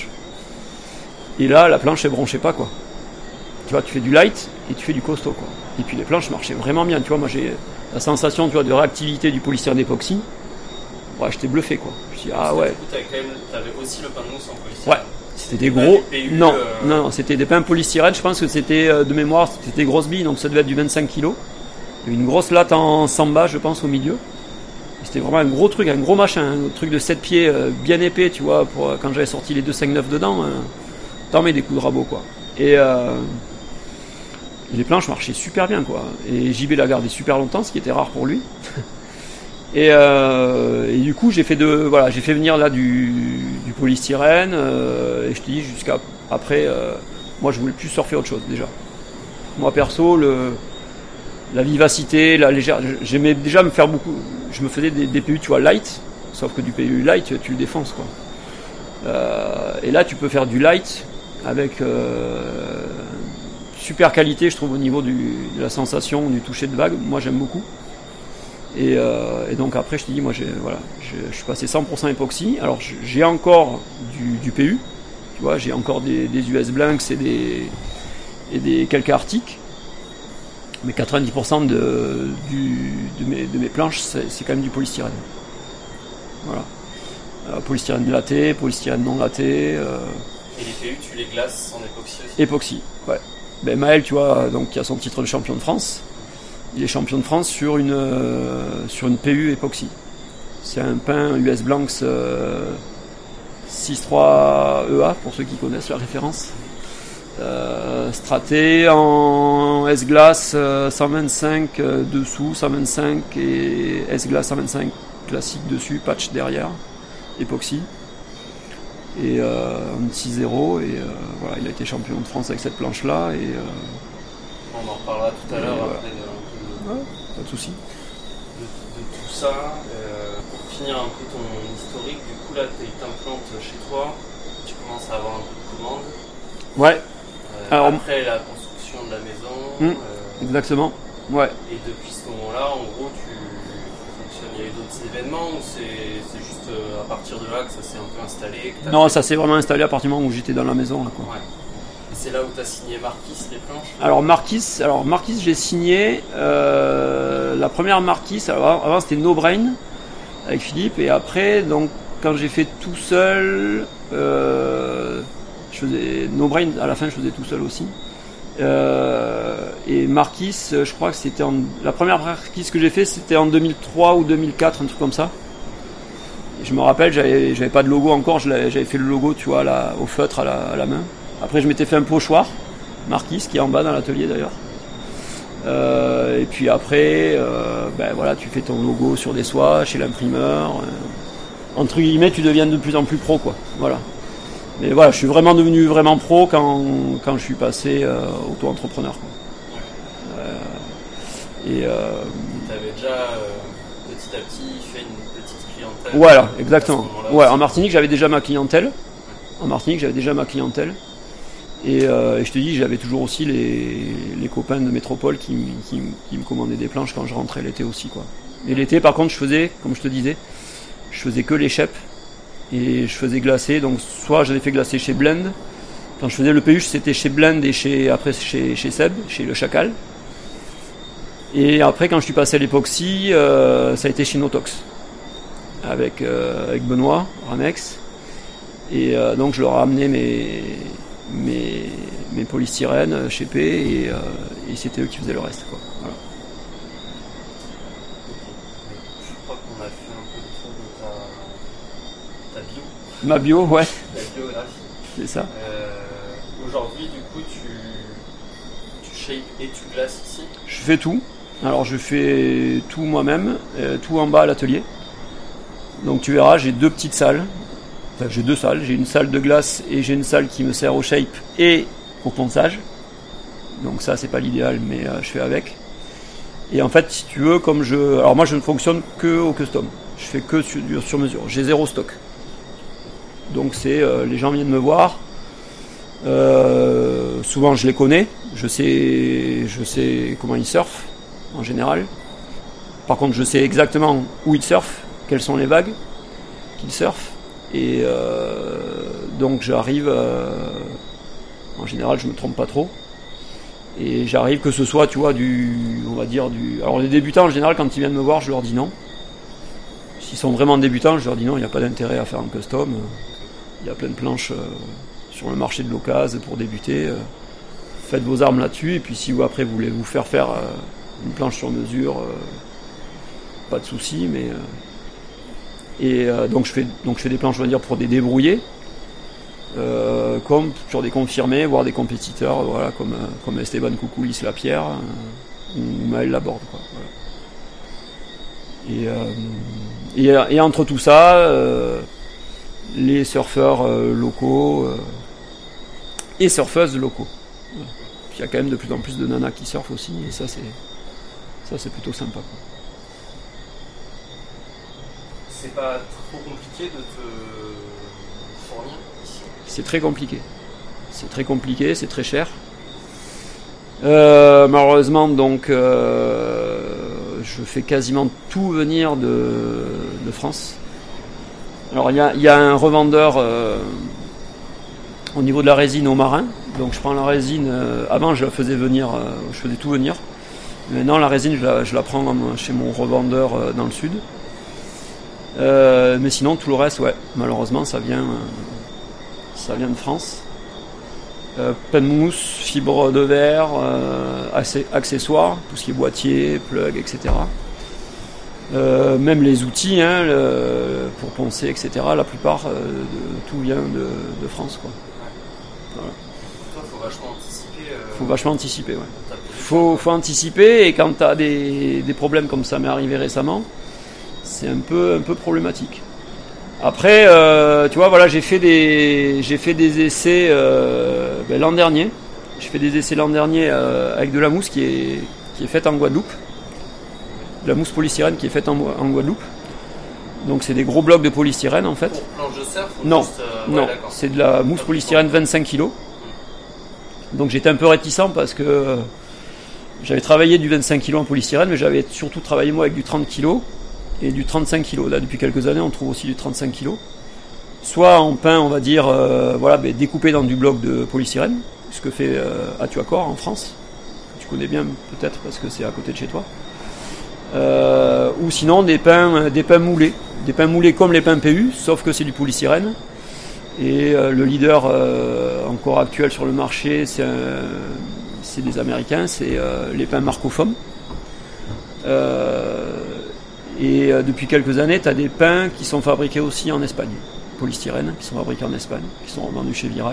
Et là la planche elle bronchait pas quoi. Tu vois, tu fais du light et tu fais du costaud quoi. Et puis les planches marchaient vraiment bien, tu vois, moi j'ai la sensation tu vois, de réactivité du polystyrène d'époxy. Ouais, j'étais bluffé quoi. Je dis ah ouais. Tu avais aussi le pain de mousse en polystyrène. Ouais. C'était des gros. Des P U, non, euh... non, non, c'était des pains polystyrène. Je pense que c'était euh, de mémoire, c'était des grosses billes, donc ça devait être du vingt-cinq kilos. Il y avait une grosse latte en samba, je pense, au milieu. Et c'était vraiment un gros truc, un gros machin, un truc de sept pieds euh, bien épais, tu vois. Pour, quand j'avais sorti les deux cinq neuf dedans, euh, t'en mets des coups de rabot, quoi. Et, euh, Et les planches marchaient super bien, quoi. Et J B l'a gardé super longtemps, ce qui était rare pour lui. et, euh, et du coup, j'ai fait de, voilà, j'ai fait venir là du, du polystyrène. Euh, et je te dis, jusqu'à après, euh, moi, je voulais plus surfer autre chose déjà. Moi, perso, le, la vivacité, la légère, j'aimais déjà me faire beaucoup. Je me faisais des, des P U, tu vois, light. Sauf que du P U light, tu le défonces, quoi. Euh, et là, tu peux faire du light avec euh, super qualité, je trouve, au niveau du, de la sensation, du toucher de vague. Moi, j'aime beaucoup. Et, euh, et donc après, je te dis, moi, j'ai, voilà, je, je suis passé cent pour cent époxy. Alors, j'ai encore du, du P U. Tu vois, j'ai encore des, des U S Blanks et des, et des quelques Arctic. Mais quatre-vingt-dix pour cent de, du, de, mes, de mes planches, c'est, c'est quand même du polystyrène. Voilà. Euh, polystyrène latté, polystyrène non latté. Euh... Et les P U, tu les glaces en époxy aussi ? Époxy, ouais. Ben Maël, tu vois, donc qui a son titre de champion de France. Il est champion de France sur une euh, sur une P U époxy. C'est un pain U S Blanks euh, six trois E A pour ceux qui connaissent la référence. Euh, straté en S-Glace euh, cent vingt-cinq euh, dessous, cent vingt-cinq et S-Glace cent vingt-cinq classique dessus, patch derrière, époxy. Et euh, un six zéro et euh, voilà, il a été champion de France avec cette planche là et euh, on en reparlera tout à l'heure voilà. après de, de, ouais, pas de souci. De, de tout ça. Euh, pour finir un peu ton historique, du coup là tu t'implantes chez toi, tu commences à avoir un peu de commandes. Ouais. Euh, Alors, après la construction de la maison. Hum, euh, exactement. Ouais. Et depuis ce moment-là, en gros, tu fonctionnes. Il y a eu d'autres événements ou c'est, c'est juste euh, à partir de là que ça s'est un peu installé que Non, fait... ça s'est vraiment installé à partir du moment où j'étais dans la maison. Là, quoi. Ouais. Et c'est là où tu as signé Marquis les planches. Alors Marquis, alors Marquis, j'ai signé euh, la première Marquis. Alors avant c'était No Brain avec Philippe et après donc quand j'ai fait tout seul, euh, je faisais No Brain à la fin, je faisais tout seul aussi. Euh, et Marquis, je crois que c'était en, la première Marquis que j'ai fait, c'était en deux mille trois ou deux mille quatre, un truc comme ça. Et je me rappelle, j'avais, j'avais pas de logo encore, j'avais fait le logo, tu vois, là, au feutre à la, à la main. Après, je m'étais fait un pochoir, Marquis, qui est en bas dans l'atelier d'ailleurs. Euh, et puis après, euh, ben voilà, tu fais ton logo sur des soies, chez l'imprimeur. Euh, entre guillemets, tu deviens de plus en plus pro, quoi. Voilà. Mais voilà, je suis vraiment devenu vraiment pro quand, quand je suis passé euh, auto-entrepreneur. Quoi. Euh, et euh, tu avais déjà euh, petit à petit fait une petite clientèle. Voilà, exactement. Ouais, aussi. En Martinique, j'avais déjà ma clientèle. En Martinique, j'avais déjà ma clientèle. Et, euh, et je te dis, j'avais toujours aussi les, les copains de métropole qui, qui, qui me commandaient des planches quand je rentrais l'été aussi. Quoi. Et l'été, par contre, je faisais, comme je te disais, je faisais que les chèpes. Et je faisais glacer, donc soit j'avais fait glacer chez Blend. Quand je faisais le P U, c'était chez Blend et chez, après chez, chez Seb, chez le Chacal. Et après, quand je suis passé à l'époxy, euh, ça a été chez Notox, avec, euh, avec Benoît, Ramex. Et euh, donc je leur ai amené mes, mes, mes polystyrènes chez P et, euh, et c'était eux qui faisaient le reste. Quoi. Voilà. Je crois qu'on a fait un peu le tour de ta... Ta bio. Ma bio, ouais. La biographie. C'est ça. Euh, aujourd'hui, du coup, tu, tu shapes et tu glaces ici. Je fais tout. Alors, je fais tout moi-même, euh, tout en bas à l'atelier. Donc, tu verras, j'ai deux petites salles. Enfin, j'ai deux salles. J'ai une salle de glace et j'ai une salle qui me sert au shape et au ponçage. Donc, ça, c'est pas l'idéal, mais euh, je fais avec. Et en fait, si tu veux, comme je. Alors, moi, je ne fonctionne que au custom. Je fais que sur, sur mesure. J'ai zéro stock. Donc c'est euh, les gens viennent me voir. Euh, souvent je les connais. Je sais, je sais comment ils surfent en général. Par contre, je sais exactement où ils surfent, quelles sont les vagues qu'ils surfent. Et euh, donc j'arrive. Euh, en général, je me trompe pas trop. Et j'arrive que ce soit, tu vois, du, on va dire du. Alors les débutants en général, quand ils viennent me voir, je leur dis non. S'ils sont vraiment débutants, je leur dis non, il n'y a pas d'intérêt à faire un custom. Il y a plein de planches euh, sur le marché de l'occasion pour débuter. Euh, faites vos armes là-dessus, et puis si vous après vous voulez vous faire faire euh, une planche sur mesure, euh, pas de souci. Mais euh, et euh, donc je fais donc je fais des planches, on va dire, pour des débrouillés. euh, comme sur des confirmés, voire des compétiteurs, voilà, comme, comme Esteban Koukoulis Lapierre euh, ou Maël Laborde, quoi, voilà. Et, euh, et, et entre tout ça, euh, les surfeurs euh, locaux euh, et surfeuses locaux. Voilà. Il y a quand même de plus en plus de nanas qui surfent aussi, et ça c'est, ça, c'est plutôt sympa, quoi. C'est pas trop compliqué de te fournir ici ? C'est très compliqué. C'est très compliqué, c'est très cher. Euh, malheureusement, donc, euh, je fais quasiment tout venir de, de France. Alors, il y a, y a un revendeur euh, au niveau de la résine aux marins. Donc, je prends la résine. Euh, avant, je la faisais venir, euh, je faisais tout venir. Maintenant, la résine, je la, je la prends chez mon revendeur euh, dans le sud. Euh, mais sinon, tout le reste, ouais, malheureusement, ça vient, euh, ça vient de France. Euh, plein de mousse, fibres de verre, euh, accessoires, tout ce qui est boîtier, plug, et cetera. Euh, même les outils, hein, le, pour poncer, et cetera. La plupart, euh, de, tout vient de, de France, quoi. Voilà. Toi, faut vachement anticiper. Euh... Faut vachement anticiper, ouais. Faut, faut anticiper, et quand t'as des, des problèmes comme ça m'est arrivé récemment, c'est un peu, un peu problématique. Après, euh, tu vois, voilà, j'ai fait des, j'ai fait des essais euh, ben, l'an dernier. J'ai fait des essais l'an dernier euh, avec de la mousse qui est, qui est faite en Guadeloupe. De la mousse polystyrène qui est faite en, en Guadeloupe. Donc c'est des gros blocs de polystyrène en fait. Pour planche de surf ou Non, juste, euh, non, ouais, c'est de la mousse polystyrène vingt-cinq kilos. Donc j'étais un peu réticent parce que euh, j'avais travaillé du vingt-cinq kilos en polystyrène, mais j'avais surtout travaillé moi avec du trente kilos. Et du trente-cinq kilos. Là, depuis quelques années, on trouve aussi du trente-cinq kilos. Soit en pain, on va dire, euh, voilà, ben, découpé dans du bloc de polystyrène, ce que fait euh, Atuacor en France. Tu connais bien peut-être parce que c'est à côté de chez toi. Euh, ou sinon des pains, des pains moulés. Des pains moulés comme les pains P U, sauf que c'est du polystyrène. Et euh, le leader euh, encore actuel sur le marché, c'est, un, c'est des Américains, c'est euh, les pains Marcofoam. Euh, Et euh, depuis quelques années, tu as des pains qui sont fabriqués aussi en Espagne, polystyrène, qui sont fabriqués en Espagne, qui sont revendus chez Viral.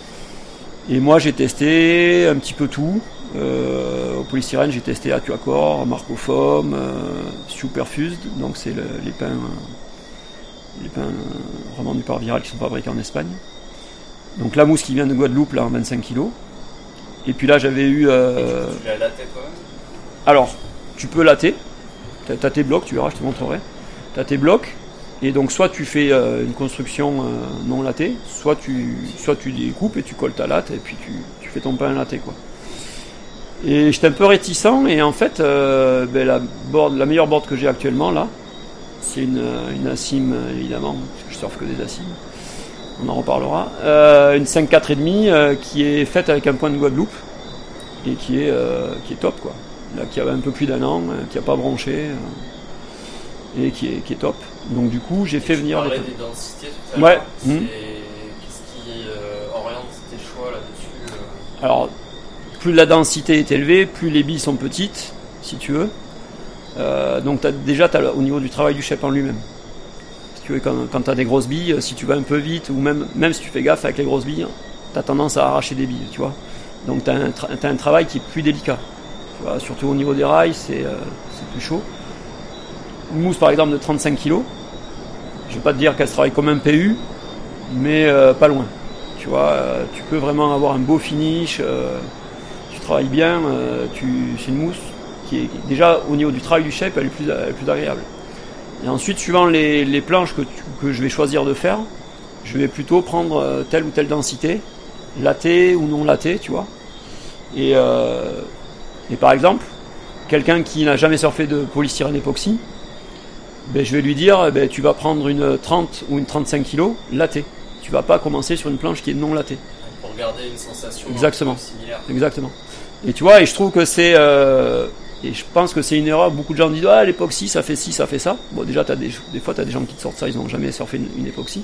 Et moi, j'ai testé un petit peu tout. Euh, au polystyrène, j'ai testé Atuacor, Marcofoam, euh, Superfused, donc c'est le, les pains, euh, les pains revendus par Viral qui sont fabriqués en Espagne. Donc la mousse qui vient de Guadeloupe, là, en vingt-cinq kilos. Et puis là, j'avais eu... Euh... Et tu l'as laté toi-même ? Alors, tu peux latter. T'as tes blocs, tu verras, je te montrerai. T'as tes blocs, et donc soit tu fais euh, une construction euh, non latée, soit tu, soit tu découpes et tu colles ta latte, et puis tu, tu fais ton pain laté, quoi. Et j'étais un peu réticent, et en fait, euh, ben, la, board, la meilleure board que j'ai actuellement, là, c'est une, une Asim, évidemment, parce que je surfe que des Asim, on en reparlera, euh, une cinq quatre virgule cinq euh, qui est faite avec un point de Guadeloupe, et qui est, euh, qui est top, quoi. Là, qui avait un peu plus d'un an, qui n'a pas bronché, euh, et qui est, qui est top. Donc du coup, j'ai fait tu venir... Tu parlais des... des densités tout à l'heure. Ouais. C'est... Mmh. Qu'est-ce qui euh, oriente tes choix là-dessus euh... Alors, plus la densité est élevée, plus les billes sont petites, si tu veux. Euh, donc t'as, déjà, t'as, au niveau du travail du shape en lui-même. Si tu veux, quand, quand tu as des grosses billes, si tu vas un peu vite, ou même, même si tu fais gaffe avec les grosses billes, tu as tendance à arracher des billes, tu vois. Donc tu as un, tra- t'as un travail qui est plus délicat. Voilà, surtout au niveau des rails, c'est, euh, c'est plus chaud. Une mousse par exemple de trente-cinq kilos, je ne vais pas te dire qu'elle se travaille comme un P U, mais euh, pas loin. Tu vois, euh, tu peux vraiment avoir un beau finish, euh, tu travailles bien, euh, tu, c'est une mousse qui est déjà au niveau du travail du shape, elle est plus, elle est plus agréable. Et ensuite, suivant les, les planches que, tu, que je vais choisir de faire, je vais plutôt prendre telle ou telle densité, latée ou non latée, tu vois. Et euh, Et par exemple, quelqu'un qui n'a jamais surfé de polystyrène époxy, ben je vais lui dire, ben tu vas prendre une trente ou une trente-cinq kilos latée. Tu vas pas commencer sur une planche qui est non latée. Pour garder une sensation Exactement. un peu similaire. Exactement. Et tu vois, et je trouve que c'est, euh, et je pense que c'est une erreur. Beaucoup de gens disent, ah l'époxy ça fait ci, ça fait ça. Bon déjà, t'as des, des fois tu as des gens qui te sortent ça, ils n'ont jamais surfé une, une époxy.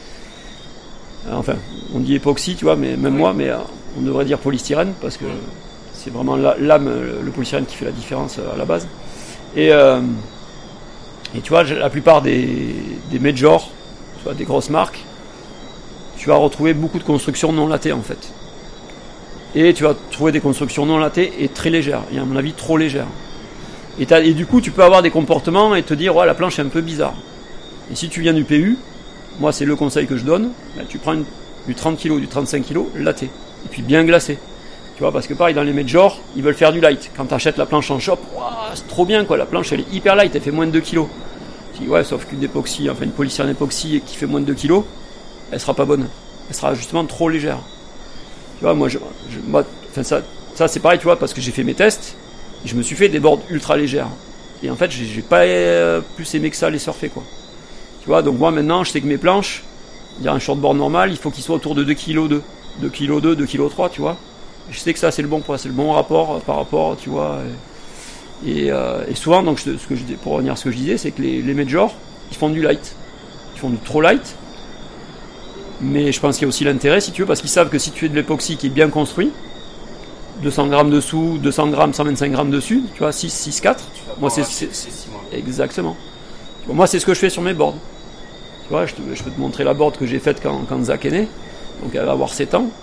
Enfin, on dit époxy, tu vois, mais même oui. moi, mais on devrait dire polystyrène parce que. Oui. C'est vraiment l'âme, le polystyrène qui fait la différence à la base. Et, euh, et tu vois, la plupart des, des majors, tu vois, des grosses marques, tu vas retrouver beaucoup de constructions non latées en fait. Et tu vas trouver des constructions non latées et très légères, et à mon avis trop légères. Et, et du coup tu peux avoir des comportements et te dire ouais, la planche est un peu bizarre. Et si tu viens du P U, moi c'est le conseil que je donne, ben, tu prends une, du trente kilos, du trente-cinq kilos laté, et puis bien glacé. Tu vois, parce que pareil dans les majors, ils veulent faire du light. Quand tu achètes la planche en shop, wow, c'est trop bien quoi, la planche elle est hyper light, elle fait moins de deux kilos. Tu dis ouais, sauf qu'une époxy, enfin une polystyrène époxy qui fait moins de deux kilos, elle sera pas bonne. Elle sera justement trop légère. Tu vois, moi, je, je, moi enfin, ça, ça c'est pareil, tu vois, parce que j'ai fait mes tests, et je me suis fait des boards ultra légères. Et en fait, j'ai, j'ai pas euh, plus aimé que ça les surfer, quoi. Tu vois, donc moi maintenant, je sais que mes planches, il y a un shortboard normal, il faut qu'il soit autour de deux kilos deux, deux kilos deux, deux kilos trois, tu vois. Et je sais que ça, c'est le bon poids, c'est le bon rapport euh, par rapport, tu vois. Et, et, euh, et souvent, donc, je, ce que je, pour revenir à ce que je disais, c'est que les, les majors, ils font du light. Ils font du trop light. Mais je pense qu'il y a aussi l'intérêt, si tu veux, parce qu'ils savent que si tu fais de l'époxy qui est bien construit, deux cents grammes dessous, deux cents grammes, cent vingt-cinq grammes dessus, tu vois, six, six, quatre. Moi, c'est, c'est, c'est exactement. Moi, c'est ce que je fais sur mes boards. Tu vois, je, te, je peux te montrer la board que j'ai faite quand, quand Zach est né. Donc, elle va avoir sept ans.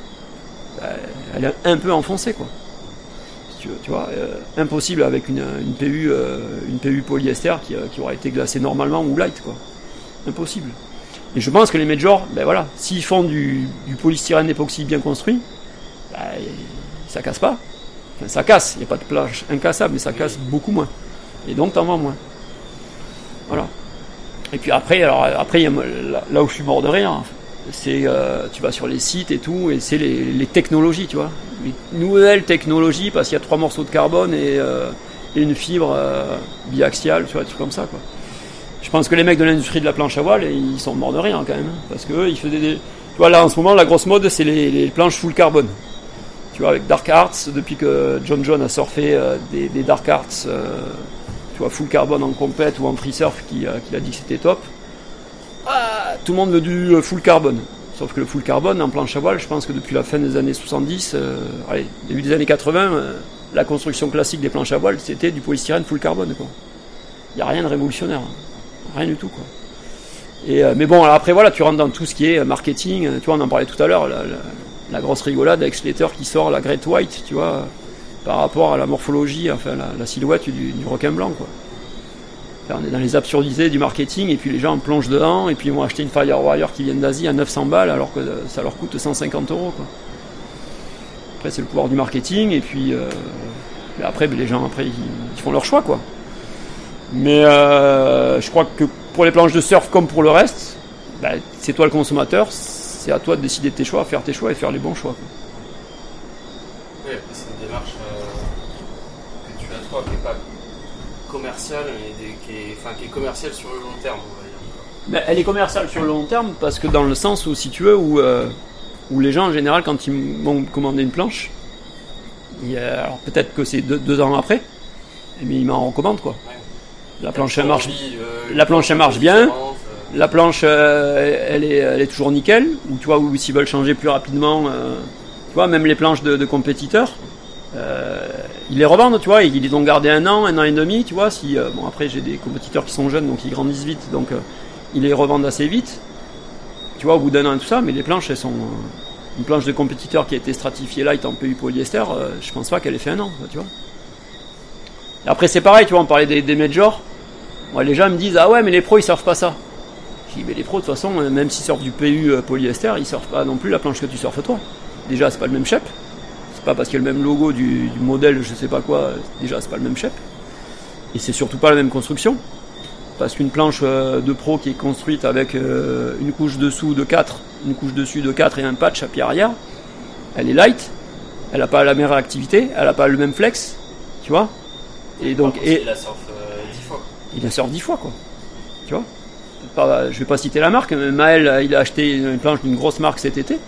Elle est un peu enfoncée, quoi. Si tu veux, tu vois, euh, impossible avec une, une P U, euh, une P U polyester qui, euh, qui aura été glacée normalement ou light, quoi. Impossible. Et je pense que les majors, ben voilà, s'ils font du, du polystyrène époxy bien construit, ben, ça casse pas. Enfin, ça casse, il n'y a pas de plage incassable, mais ça casse beaucoup moins. Et donc, t'en vends moins. Voilà. Et puis après, alors, après là, là où je suis mort de rire, c'est euh, tu vas sur les sites et tout, et c'est les, les technologies, tu vois. Les nouvelles technologies, parce qu'il y a trois morceaux de carbone et, euh, et une fibre euh, biaxiale, tu vois, des trucs comme ça, quoi. Je pense que les mecs de l'industrie de la planche à voile, ils sont morts de rire quand même, parce que eux, ils faisaient des... Tu vois, là en ce moment, la grosse mode, c'est les, les planches full carbone. Tu vois, avec Dark Arts, depuis que John John a surfé euh, des, des Dark Arts, euh, tu vois, full carbone en compète ou en free surf, qui, euh, qui a dit que c'était top. Ah, tout le monde veut du euh, full carbone. Sauf que le full carbone en planche à voile, je pense que depuis la fin des années soixante-dix, euh, allez, début des années quatre-vingts, euh, la construction classique des planches à voile, c'était du polystyrène full carbone, quoi. Il n'y a rien de révolutionnaire. Rien du tout, quoi. Et, euh, mais bon, alors après, voilà, tu rentres dans tout ce qui est marketing. Tu vois, on en parlait tout à l'heure, la, la, la grosse rigolade avec Slater qui sort la Great White, tu vois, par rapport à la morphologie, enfin, la, la silhouette du, du requin blanc, quoi. Enfin, on est dans les absurdités du marketing, et puis les gens plongent dedans, et puis ils vont acheter une Firewire qui vient d'Asie à neuf cents balles, alors que ça leur coûte cent cinquante euros, quoi. Après, c'est le pouvoir du marketing, et puis euh, après, les gens, après, ils, ils font leur choix, quoi. Mais euh, je crois que pour les planches de surf comme pour le reste, bah, c'est toi le consommateur, c'est à toi de décider de tes choix, faire tes choix et faire les bons choix, quoi. Oui, après c'est une démarche euh, que tu as toi qui n'est pas commerciale, mais des, qui, est, enfin, qui est commerciale sur le long terme, on va dire. Bah, elle est commerciale sur le long terme parce que dans le sens où, si tu veux, où, euh, où les gens en général quand ils m'ont commandé une planche, il y a, alors peut-être que c'est deux, deux ans après, mais ils m'en recommandent, quoi. Ouais. La planche elle marche, euh, la planche elle marche bien. Euh... La planche euh, elle est, elle est toujours nickel. Ou tu vois, ou s'ils veulent changer plus rapidement, euh, tu vois, même les planches de, de compétiteurs, euh, ils les revendent, tu vois, ils les ont gardé un an, un an et demi, tu vois. Si euh, bon après j'ai des compétiteurs qui sont jeunes, donc ils grandissent vite, donc euh, ils les revendent assez vite. Tu vois, au bout d'un an et tout ça, mais les planches elles sont euh, une planche de compétiteur qui a été stratifiée light en P U polyester, euh, je pense pas qu'elle ait fait un an, tu vois. Et après c'est pareil, tu vois, on parlait des, des majors. Moi, les gens me disent ah ouais, mais les pros ils surfent pas ça. Je dis mais les pros de toute façon, même s'ils surfent du P U euh, polyester, ils surfent pas non plus la planche que tu surfes toi. Déjà c'est pas le même shape. C'est pas parce qu'il y a le même logo du, du modèle, je sais pas quoi. Déjà c'est pas le même shape. Et c'est surtout pas la même construction. Parce qu'une planche euh, de pro qui est construite avec euh, une couche dessous de quatre, une couche dessus de quatre et un patch à pied arrière, elle est light. Elle a pas la même réactivité, elle a pas le même flex, tu vois. Et donc et la surf euh, dix fois. Il la sort dix fois, quoi. Tu vois, pas, je vais pas citer la marque, mais Maël, il a acheté une planche d'une grosse marque cet été.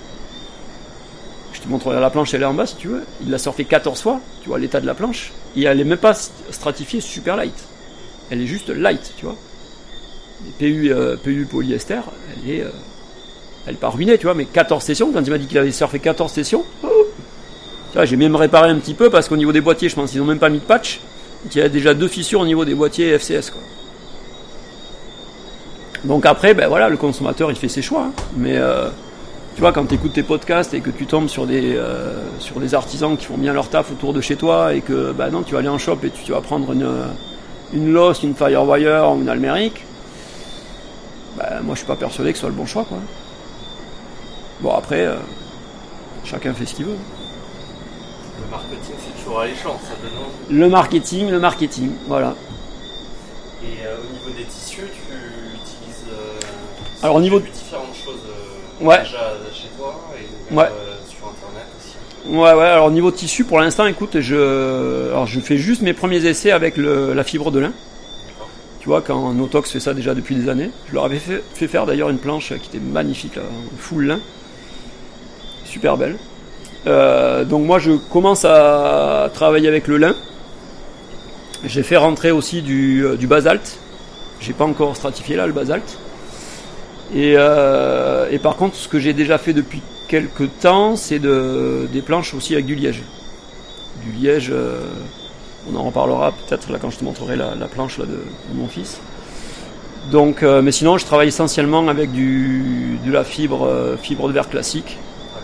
Je te montrerai la planche, elle est en bas si tu veux. Il l'a surfé quatorze fois, tu vois l'état de la planche. Et elle est même pas stratifiée super light. Elle est juste light, tu vois. Et P U, euh, P U polyester, elle est, euh, elle est pas ruinée, tu vois, mais quatorze sessions, quand il m'a dit qu'il avait surfé quatorze sessions, oh, tu vois, j'ai même réparé un petit peu parce qu'au niveau des boîtiers, je pense qu'ils ont même pas mis de patch. Il y a déjà deux fissures au niveau des boîtiers F C S, quoi. Donc après, ben voilà, le consommateur il fait ses choix, hein. Mais euh, tu vois, quand tu écoutes tes podcasts et que tu tombes sur des, euh, sur des artisans qui font bien leur taf autour de chez toi et que, bah non, tu vas aller en shop et tu, tu vas prendre une, une Lost, une Firewire ou une Almeric, bah moi je suis pas persuadé que ce soit le bon choix, quoi. Bon, après, euh, chacun fait ce qu'il veut. Le marketing, c'est toujours alléchant, ça donne envie. Le marketing, le marketing, voilà. Et euh, au niveau des tissus, tu utilises euh, Alors, au niveau de... différentes choses euh, ouais. déjà chez toi et ouais. euh, sur internet aussi. Ouais, ouais, alors au niveau de tissu, pour l'instant, écoute, je, alors, je fais juste mes premiers essais avec le, la fibre de lin. D'accord. Tu vois, quand Notox fait ça déjà depuis des années, je leur avais fait, fait faire d'ailleurs une planche qui était magnifique, là, full lin. Super belle. Euh, donc moi je commence à travailler avec le lin. J'ai fait rentrer aussi du, du basalte. J'ai pas encore stratifié là le basalte. Et, euh, et par contre ce que j'ai déjà fait depuis quelques temps, c'est de, des planches aussi avec du liège. Du liège, euh, on en reparlera peut-être là quand je te montrerai la, la planche là, de, de mon fils. Donc, euh, mais sinon je travaille essentiellement avec du, de la fibre, euh, fibre de verre classique.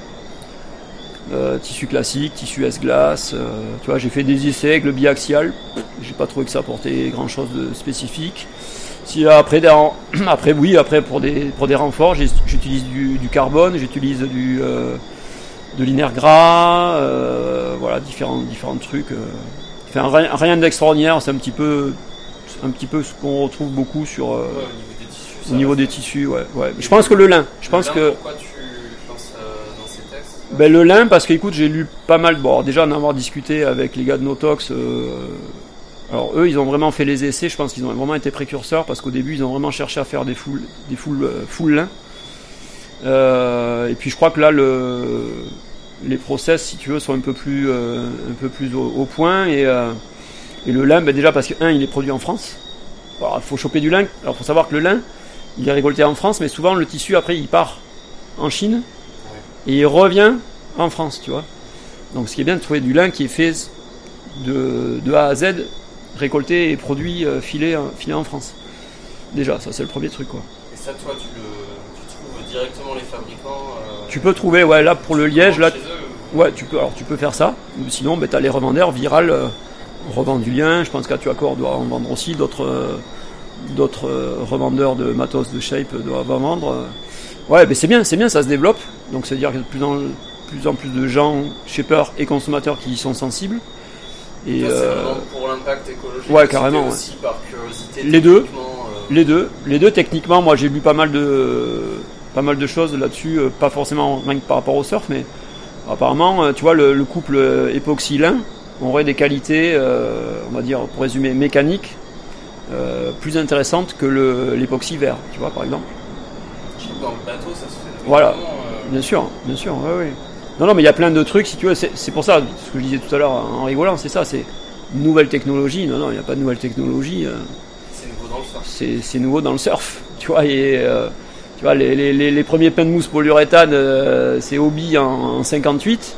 Euh, tissu classique, tissu S-glace, euh, tu vois, j'ai fait des essais avec le biaxial, j'ai pas trouvé que ça apportait grand chose de spécifique. Si après, des, après oui, après pour des pour des renforts, j'utilise du, du carbone, j'utilise du euh, de l'inert gras, euh, voilà, différents différents trucs. Euh. Enfin, rien, rien d'extraordinaire, c'est un petit peu un petit peu ce qu'on retrouve beaucoup sur euh, ouais, au niveau des au niveau des tissus, tissus, ouais, ouais. Je pense que le lin, je le pense lin, que pourquoi tu penses euh, dans ces textes? Ben, le lin, parce qu'écoute, j'ai lu pas mal, bon, déjà en avoir discuté avec les gars de Notox, euh, alors eux, ils ont vraiment fait les essais, je pense qu'ils ont vraiment été précurseurs, parce qu'au début, ils ont vraiment cherché à faire des full, des full, euh, full lin. Euh, et puis je crois que là, le, les process, si tu veux, sont un peu plus, euh, un peu plus au, au point, et, euh, et le lin, ben déjà parce que, un, il est produit en France. Alors, il faut choper du lin, alors faut savoir que le lin, il est récolté en France, mais souvent, le tissu, après, il part en Chine, et il revient en France, tu vois. Donc ce qui est bien de trouver du lin qui est fait de, de A à Z, récolté et produit, euh, filé, filé en France. Déjà, ça c'est le premier truc, quoi. Et ça, toi, tu, le, tu trouves directement les fabricants euh, Tu peux trouver, ouais, là pour le liège, là, chez eux, ouais, tu peux, alors tu peux faire ça. Ou sinon, ben, t'as les revendeurs, Viral, euh, revend du lien. Je pense qu'Atuaccord doit en vendre aussi. D'autres, euh, d'autres euh, revendeurs de matos de shape doivent en vendre. Euh. Ouais, mais c'est bien, c'est bien, ça se développe. Donc, c'est-à-dire qu'il y a de plus en plus, en plus de gens, shapers et consommateurs qui y sont sensibles. Et toi, euh, c'est vraiment pour l'impact écologique. Ouais, carrément. Ouais. Aussi par curiosité. Les deux, euh... les deux, les deux. Techniquement, moi, j'ai lu pas mal de, pas mal de choses là-dessus. Euh, pas forcément rien que par rapport au surf, mais apparemment, euh, tu vois, le, le couple époxy-lin aurait des qualités, euh, on va dire, pour résumer, mécaniques, euh, plus intéressantes que le, l'époxy vert, tu vois, par exemple. Dans le bateau, ça se fait. Voilà, euh... bien sûr, bien sûr, oui, oui. Non, non, mais il y a plein de trucs, si tu veux, c'est, c'est pour ça, ce que je disais tout à l'heure en rigolant, c'est ça, c'est nouvelle technologie. Non, non, il n'y a pas de nouvelle technologie. Euh, c'est nouveau dans le surf. C'est, c'est nouveau dans le surf, tu vois, et euh, tu vois, les, les, les, les premiers pains de mousse polyuréthane, euh, c'est Hobby en, en cinquante-huit,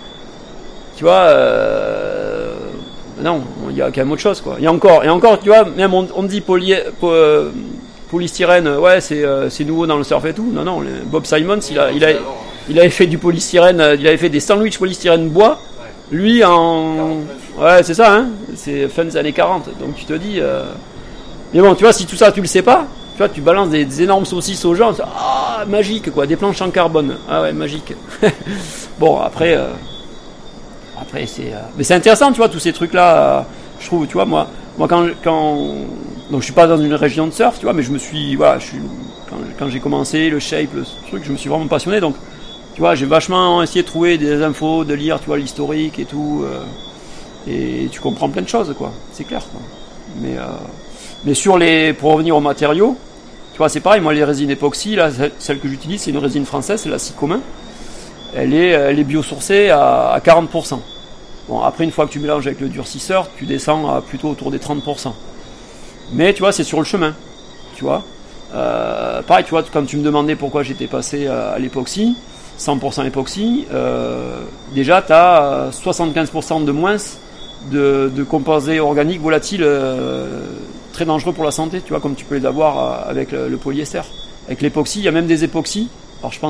tu vois, euh, non, il y a quand même autre chose, quoi. Il y a encore, et encore, tu vois, même on, on dit poly, po, euh, polystyrène, ouais, c'est, euh, c'est nouveau dans le surf et tout. Non, non, Bob Simons, il a, il a, il avait fait du polystyrène, il avait fait des sandwichs polystyrène bois. Lui en, ouais, c'est ça, hein. C'est fin des années quarante. Donc tu te dis, euh... mais bon, tu vois, si tout ça tu le sais pas, tu vois, tu balances des, des énormes saucisses aux gens, ah, magique, quoi, des planches en carbone, ah ouais, magique. Bon, après, euh... après c'est, euh... mais c'est intéressant, tu vois, tous ces trucs là. Euh, je trouve, tu vois, moi, moi quand, quand, donc je suis pas dans une région de surf, tu vois, mais je me suis, voilà, je suis, quand, quand j'ai commencé le shape, le truc, je me suis vraiment passionné, donc. Tu vois, j'ai vachement essayé de trouver des infos, de lire, tu vois, l'historique et tout, euh, et tu comprends plein de choses, quoi. C'est clair, quoi. Mais, euh, mais sur les, pour revenir aux matériaux, tu vois, c'est pareil. Moi, les résines époxy, là, celle que j'utilise, c'est une résine française, c'est la Sicomin. Elle est, elle est biosourcée à, à quarante pour cent. Bon, après, une fois que tu mélanges avec le durcisseur, tu descends à plutôt autour des trente pour cent. Mais tu vois, c'est sur le chemin, tu vois. Euh, pareil, tu vois, quand tu me demandais pourquoi j'étais passé à, à l'époxy. cent pour cent époxy, euh, déjà tu as soixante-quinze pour cent de moins de, de composés organiques volatiles euh, très dangereux pour la santé, tu vois, comme tu peux les avoir avec le, le polyester. Avec l'époxy, il y a même des époxys, alors je pense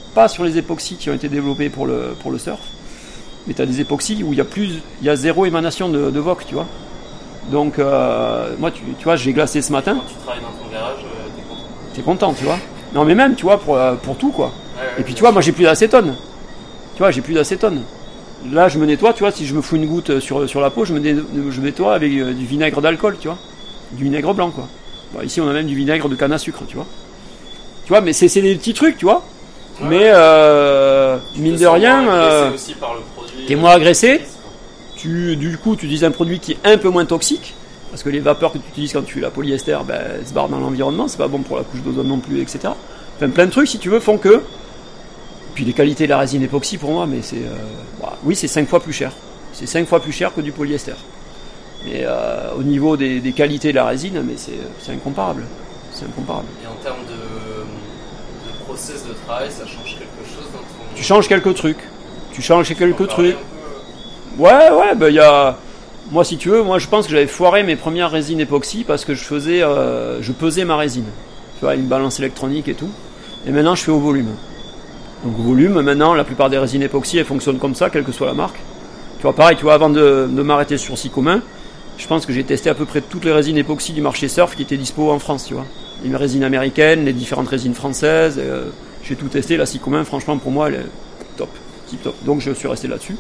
pas sur les époxys qui ont été développés pour le, pour le surf, mais tu as des époxys où il y a plus, il y a zéro émanation de, de V O C, tu vois. Donc, euh, moi, tu, tu vois, j'ai glacé ce matin. Quand tu travailles dans ton garage, euh, t'es content. T'es content, tu vois. Non, mais même, tu vois, pour, pour tout, quoi. Ouais, ouais, et puis, tu vois, moi, j'ai plus d'acétone. Tu vois, j'ai plus d'acétone. Là, je me nettoie, tu vois, si je me fous une goutte sur, sur la peau, je me, dé, je me nettoie avec euh, du vinaigre d'alcool, tu vois. Du vinaigre blanc, quoi. Bon, ici, on a même du vinaigre de canne à sucre, tu vois. Tu vois, mais c'est, c'est des petits trucs, tu vois. Ouais, mais, euh, mine de rien, euh, aussi par le produit, t'es moins agressé. Tu, du coup, tu utilises un produit qui est un peu moins toxique. Parce que les vapeurs que tu utilises quand tu fais la polyester, ben, elles se barrent dans l'environnement. C'est pas bon pour la couche d'ozone non plus, et cetera. Enfin, plein de trucs, si tu veux, font que. Puis les qualités de la résine époxy, pour moi, mais c'est. Euh, bah, oui, c'est cinq fois plus cher. C'est cinq fois plus cher que du polyester. Mais euh, au niveau des, des qualités de la résine, mais c'est, c'est incomparable. C'est incomparable. Et en termes de, de process de travail, ça change quelque chose dans ton... Tu changes quelques trucs. Tu changes tu quelques trucs. Peu... Ouais, ouais, ben il y a. Moi, si tu veux, moi je pense que j'avais foiré mes premières résines époxy parce que je faisais, euh, je pesais ma résine. Tu vois, une balance électronique et tout. Et maintenant, je fais au volume. Donc au volume, maintenant, la plupart des résines époxy, elles fonctionnent comme ça, quelle que soit la marque. Tu vois, pareil, tu vois, avant de, de m'arrêter sur Sycomin, je pense que j'ai testé à peu près toutes les résines époxy du marché surf qui étaient dispo en France, tu vois. Les résines américaines, les différentes résines françaises, euh, j'ai tout testé. La Sycomin, franchement, pour moi, elle est top, tip top. Donc je suis resté là-dessus.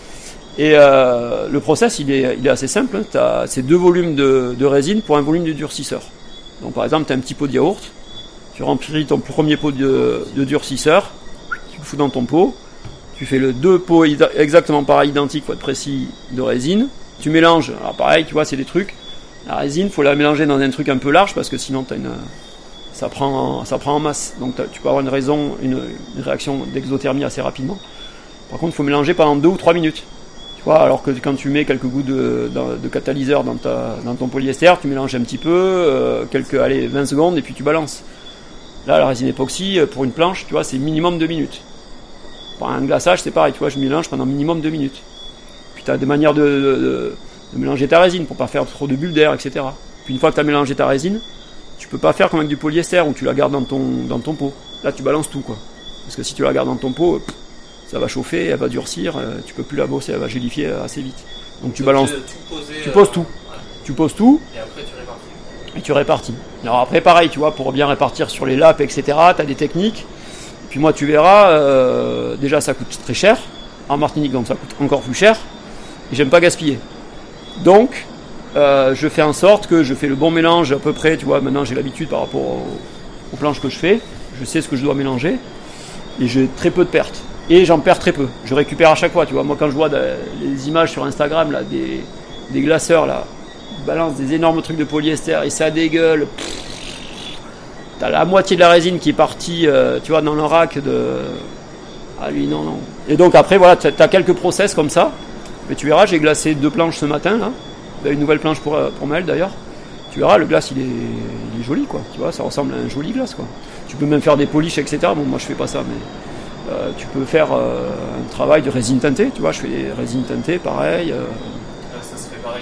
Et euh, le process, il est, il est assez simple. Hein. Tu as ces deux volumes de, de résine pour un volume de durcisseur. Donc par exemple, tu as un petit pot de yaourt, tu remplis ton premier pot de, de durcisseur, tu le fous dans ton pot, tu fais le deux pots exactement pareil, identiques, pour être précis, de résine, tu mélanges. Alors pareil, tu vois, c'est des trucs. La résine, il faut la mélanger dans un truc un peu large parce que sinon t'as une, ça, prend, ça prend en masse. Donc tu peux avoir une, raison, une, une réaction d'exothermie assez rapidement. Par contre, il faut mélanger pendant deux ou trois minutes. Tu vois, alors que quand tu mets quelques gouttes de, de, de catalyseur dans, ta, dans ton polyester, tu mélanges un petit peu, euh, quelques, allez, vingt secondes, et puis tu balances. Là, la résine époxy, pour une planche, tu vois, c'est minimum deux minutes. Pour un glaçage, c'est pareil, tu vois, je mélange pendant minimum deux minutes. Puis tu as des manières de, de, de mélanger ta résine pour pas faire trop de bulles d'air, et cetera. Puis une fois que tu as mélangé ta résine, tu peux pas faire comme avec du polyester où tu la gardes dans ton, dans ton pot. Là, tu balances tout, quoi. Parce que si tu la gardes dans ton pot, pff, ça va chauffer, elle va durcir, euh, tu peux plus la bosser, elle va gélifier assez vite. Donc tu Donc balances, tout poser, tu poses euh, tout, ouais. tu poses tout, et après tu répartis. Et tu répartis. Alors après pareil, tu vois, pour bien répartir sur les lappes, et cetera, tu as des techniques. Et puis moi tu verras, euh, déjà ça coûte très cher, en Martinique donc ça coûte encore plus cher, et j'aime pas gaspiller. Donc, euh, je fais en sorte que je fais le bon mélange à peu près, tu vois, maintenant j'ai l'habitude par rapport aux, aux planches que je fais, je sais ce que je dois mélanger, et j'ai très peu de pertes. Et j'en perds très peu. Je récupère à chaque fois, tu vois. Moi, quand je vois de, les images sur Instagram, là, des, des glaceurs, là, ils balancent des énormes trucs de polyester et ça dégueule. Pff, t'as la moitié de la résine qui est partie, euh, tu vois, dans le rack de... Ah, lui, non, non. Et donc, après, voilà, t'as quelques process comme ça. Mais tu verras, j'ai glacé deux planches ce matin, là. Une nouvelle planche pour, pour Maël, d'ailleurs. Tu verras, le glace, il est, il est joli, quoi. Tu vois, ça ressemble à un joli glace, quoi. Tu peux même faire des polishes, et cetera. Bon, moi, je fais pas ça, mais... Euh, tu peux faire euh, un travail de résine teintée, tu vois, je fais des résines teintées, pareil. Euh... Ça se fait pareil.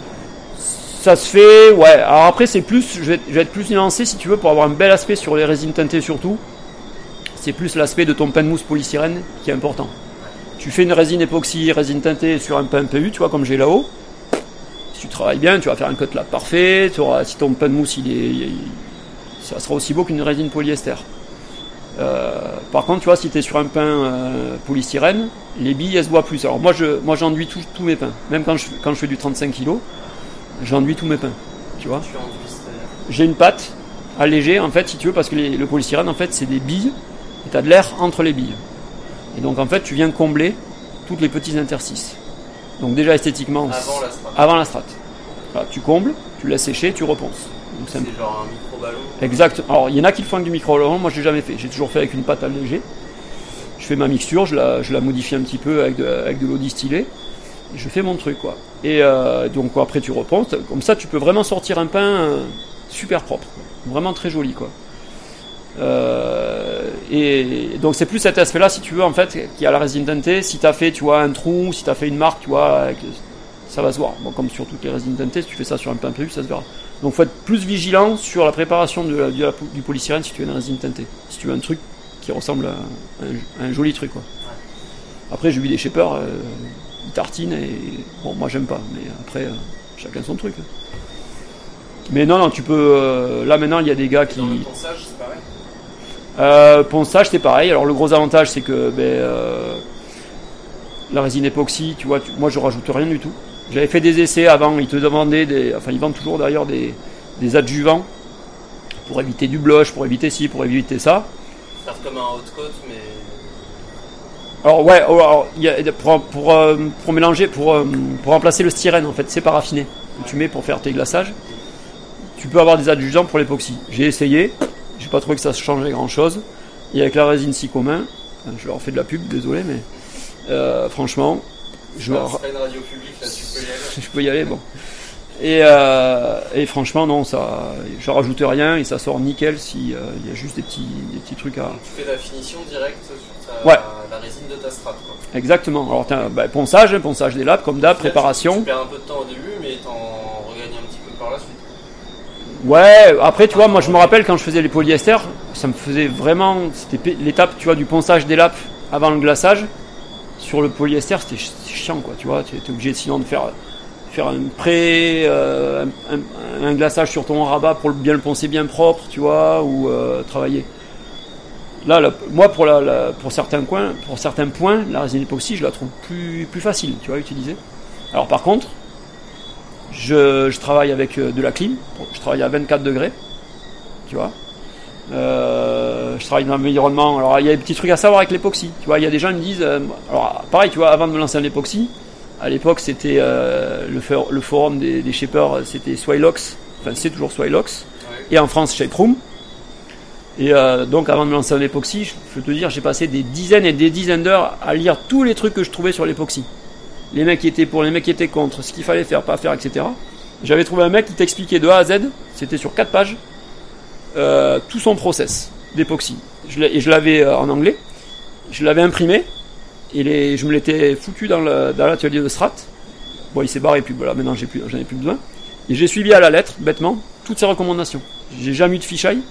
Ça se fait, ouais. Alors après, c'est plus, je vais, je vais être plus nuancé si tu veux, pour avoir un bel aspect sur les résines teintées surtout. C'est plus l'aspect de ton pain de mousse polystyrène qui est important. Tu fais une résine époxy, résine teintée sur un pain P U, tu vois, comme j'ai là-haut. Si tu travailles bien, tu vas faire un cut là parfait. Tu auras, si ton pain de mousse, il est, il, ça sera aussi beau qu'une résine polyester. Euh, par contre, tu vois, si tu es sur un pain euh, polystyrène, les billes elles se voient plus. Alors moi, je, moi j'enduis tous mes pains. Même quand je, quand je fais du trente-cinq kilos, j'enduis tous mes pains. Tu vois. Tu enduis, j'ai une pâte allégée, en fait, si tu veux, parce que les, le polystyrène, en fait, c'est des billes et tu as de l'air entre les billes. Et donc, en fait, tu viens combler toutes les petits interstices. Donc, déjà esthétiquement, avant la strate. Avant la strate. Voilà, tu combles, tu laisses sécher, tu reponces. Donc, c'est, c'est genre un micro-ballon. Exact. Alors, il y en a qui le font avec du micro-ballon, moi je l'ai jamais fait. J'ai toujours fait avec une pâte allégée. Je fais ma mixture, je la, je la modifie un petit peu avec de, avec de l'eau distillée. Et je fais mon truc, quoi. Et euh, donc, après, tu reponces. Comme ça, tu peux vraiment sortir un pain euh, super propre. Vraiment très joli, quoi. Euh, et donc, c'est plus cet aspect-là, si tu veux, en fait, qui a la résine teintée. Si tu as fait, tu vois, un trou, si tu as fait une marque, tu vois, avec, ça va se voir. Bon, comme sur toutes les résines teintées, si tu fais ça sur un pain P U, ça se verra. Donc, il faut être plus vigilant sur la préparation de la, du, du polystyrène si tu veux une résine teintée. Si tu veux un truc qui ressemble à un, à un joli truc, quoi. Après, j'ai vu des shapers, euh, ils tartinent et bon, moi j'aime pas, mais après, euh, chacun son truc. Mais non, non, tu peux. Euh, là maintenant, il y a des gars qui. Dans le ponçage, c'est pareil. Euh, ponçage, c'est pareil. Alors le gros avantage, c'est que ben, euh, la résine époxy, tu vois, tu, moi je rajoute rien du tout. J'avais fait des essais avant, ils te demandaient des. Enfin, ils vendent toujours d'ailleurs des, des adjuvants pour éviter du blush, pour éviter ci, pour éviter ça. Faire comme un hot coat, mais. Alors ouais, alors, y a, pour, pour, euh, pour mélanger, pour, euh, pour remplacer le styrène en fait, c'est paraffiné que tu mets pour faire tes glaçages. Tu peux avoir des adjuvants pour l'époxy. J'ai essayé, j'ai pas trouvé que ça changeait grand chose. Et avec la résine Sycomin, je leur fais de la pub, désolé, mais euh, franchement, je leur... C'est pas une radio publique là, tu peux y aller. Je peux y aller, bon. Et, euh, et franchement, non, ça, je rajoute rien et ça sort nickel si euh, il y a juste des petits, des petits trucs à. Donc, tu fais la finition directe sur ta, ouais. la résine de ta strate, quoi. Exactement. Alors, t'as, bah, ponçage, ponçage des lattes, comme d'hab, préparation. Tu, tu perds un peu de temps au début, mais t'en regagnes un petit peu par la suite. Ouais, après, tu vois, moi je me rappelle quand je faisais les polyesters, ça me faisait vraiment. C'était l'étape, tu vois, du ponçage des lappes avant le glaçage. Sur le polyester, c'était chiant, quoi, tu vois. Tu étais obligé sinon de faire. faire un pré, euh, un, un, un glaçage sur ton rabat pour bien le poncer bien propre, tu vois, ou euh, travailler. Là, la, moi, pour, la, la, pour, certains coins, pour certains points, la résine époxy, je la trouve plus, plus facile, tu vois, à utiliser. Alors, par contre, je, je travaille avec de la clim, je travaille à vingt-quatre degrés, tu vois. Euh, je travaille dans l'environnement. Alors, il y a des petits trucs à savoir avec l'époxy, tu vois. Il y a des gens qui me disent, euh, alors, pareil, tu vois, avant de me lancer en époxy, à l'époque, c'était euh, le, for- le forum des, des shapers, c'était Swilox, enfin c'est toujours Swilox, ouais. Et en France Shaperoom. Et euh, donc avant de me lancer en époxy, je peux te dire, j'ai passé des dizaines et des dizaines d'heures à lire tous les trucs que je trouvais sur l'époxy. Les mecs qui étaient pour, les mecs qui étaient contre, ce qu'il fallait faire, pas faire, et cetera. J'avais trouvé un mec qui t'expliquait de A à Z, c'était sur quatre pages, euh, tout son process d'époxy. Je et je l'avais euh, en anglais, je l'avais imprimé. Et les, je me l'étais foutu dans, le, dans l'atelier de Strat. Bon, il s'est barré, puis voilà, maintenant j'ai plus, j'en ai plus besoin. Et j'ai suivi à la lettre, bêtement, toutes ces recommandations. J'ai jamais eu de fichaille.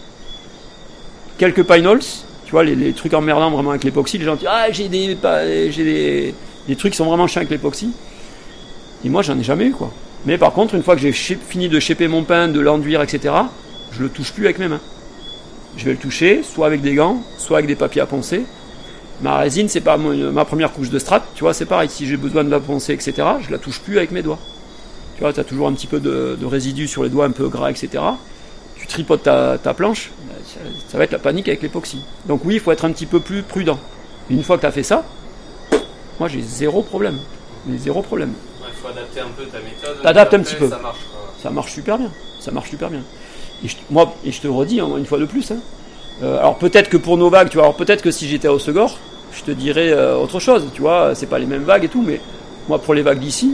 Quelques pine holes, tu vois, les, les trucs emmerdants vraiment avec l'époxy. Les gens disent, ah, j'ai des, j'ai des, des trucs qui sont vraiment chiants avec l'époxy. Et moi, j'en ai jamais eu, quoi. Mais par contre, une fois que j'ai fini de shaper mon pain, de l'enduire, et cetera, je le touche plus avec mes mains. Je vais le toucher, soit avec des gants, soit avec des papiers à poncer. Ma résine, c'est pas ma première couche de strat, tu vois, c'est pareil. Si j'ai besoin de la poncer, et cetera, je la touche plus avec mes doigts. Tu vois, tu as toujours un petit peu de, de résidus sur les doigts, un peu gras, et cetera. Tu tripotes ta, ta planche, ça, ça va être la panique avec l'époxy. Donc oui, il faut être un petit peu plus prudent. Et une fois que tu as fait ça, moi j'ai zéro problème. Mais zéro problème. Il ouais, faut adapter un peu ta méthode. T'adaptes un petit peu. Ça marche, quoi. Ça marche super bien. Ça marche super bien. Et je, moi, et je te redis, hein, une fois de plus, hein, euh, alors peut-être que pour nos vagues, tu vois, alors peut-être que si j'étais à Hossegor, je te dirais euh, autre chose, tu vois, c'est pas les mêmes vagues et tout, mais moi pour les vagues d'ici,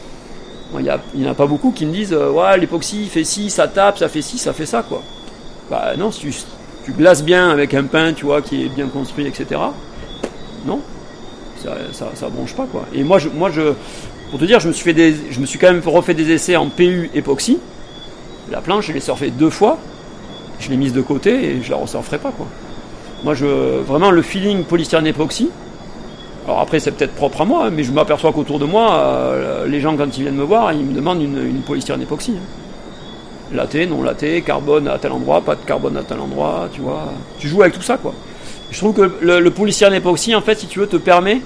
il n'y en a pas beaucoup qui me disent euh, ouais, l'époxy fait ci, ça tape, ça fait ci, ça fait ça, quoi. Bah non, si tu, tu glaces bien avec un pain, tu vois, qui est bien construit, et cetera. Non, ça, ça, ça bronche pas, quoi. Et moi, je, moi je, pour te dire, je me suis fait des, je me suis quand même refait des essais en P U époxy. La planche, je l'ai surfait deux fois, je l'ai mise de côté et je la ressurferai pas, quoi. Moi, je, vraiment, le feeling polystyrène époxy. Alors après, c'est peut-être propre à moi, hein, mais je m'aperçois qu'autour de moi, euh, les gens, quand ils viennent me voir, ils me demandent une, une polystyrène époxy. Hein. Latté, non latté, carbone à tel endroit, pas de carbone à tel endroit, tu vois. Tu joues avec tout ça, quoi. Je trouve que le, le polystyrène époxy, en fait, si tu veux, te permet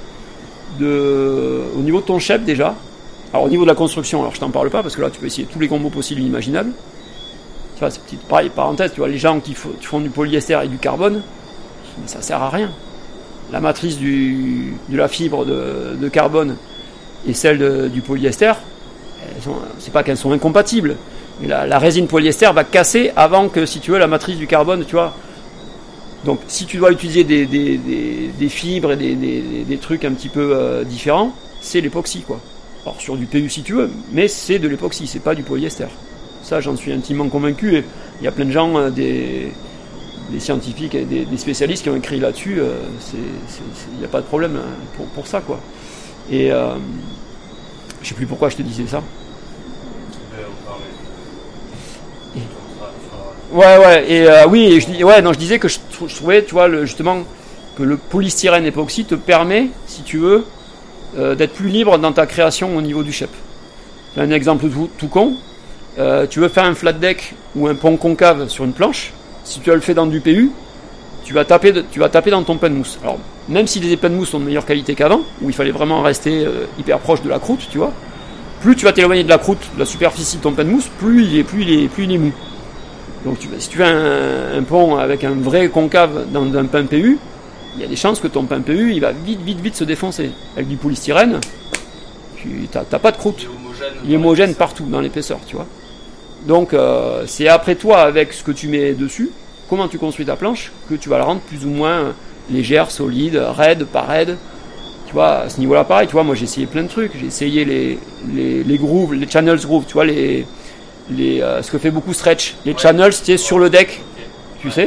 de, au niveau de ton shape déjà. Alors au niveau de la construction, alors je t'en parle pas parce que là, tu peux essayer tous les combos possibles et imaginables. Tu vois, c'est petite pareil, parenthèse, tu vois, les gens qui, f- qui font du polyester et du carbone. Mais ça sert à rien. La matrice du, de la fibre de, de carbone et celle de, du polyester, elles sont, c'est pas qu'elles sont incompatibles, mais la, la résine polyester va casser avant que, si tu veux, la matrice du carbone, tu vois. Donc, si tu dois utiliser des, des, des, des fibres et des, des, des trucs un petit peu euh, différents, c'est l'époxy, quoi. Alors, sur du P U si tu veux, mais c'est de l'époxy, c'est pas du polyester. Ça, j'en suis intimement convaincu. Et il y a plein de gens, euh, des des scientifiques et des, des spécialistes qui ont écrit là-dessus, euh, il n'y a pas de problème hein, pour, pour ça, quoi. Et euh, je sais plus pourquoi je te disais ça. Et, Ouais, ouais, et euh, oui, et je, dis- ouais, non, je disais que je, trou- je trouvais, tu vois, le, justement, que le polystyrène époxy te permet, si tu veux, euh, d'être plus libre dans ta création au niveau du shape. Un exemple tout, tout con, euh, tu veux faire un flat deck ou un pont concave sur une planche, si tu le fais dans du P U, tu vas taper, de, tu vas taper dans ton pain de mousse. Alors, même si les pains de mousse sont de meilleure qualité qu'avant, où il fallait vraiment rester euh, hyper proche de la croûte, tu vois, plus tu vas t'éloigner de la croûte, de la superficie de ton pain de mousse, plus il est, plus il est, plus il est mou. Donc tu, si tu fais un, un pont avec un vrai concave dans un pain P U, il y a des chances que ton pain P U il va vite vite vite se défoncer. Avec du polystyrène, tu t'as, t'as pas de croûte. Il est homogène partout dans l'épaisseur, tu vois. Donc euh, c'est après toi avec ce que tu mets dessus, comment tu construis ta planche, que tu vas la rendre plus ou moins légère, solide, raide, pas raide. Tu vois, à ce niveau-là pareil, tu vois, moi j'ai essayé plein de trucs, j'ai essayé les, les, les grooves, les channels grooves, tu vois, les, les, euh, ce que fait beaucoup Stretch, les channels, c'est sur le deck, tu sais.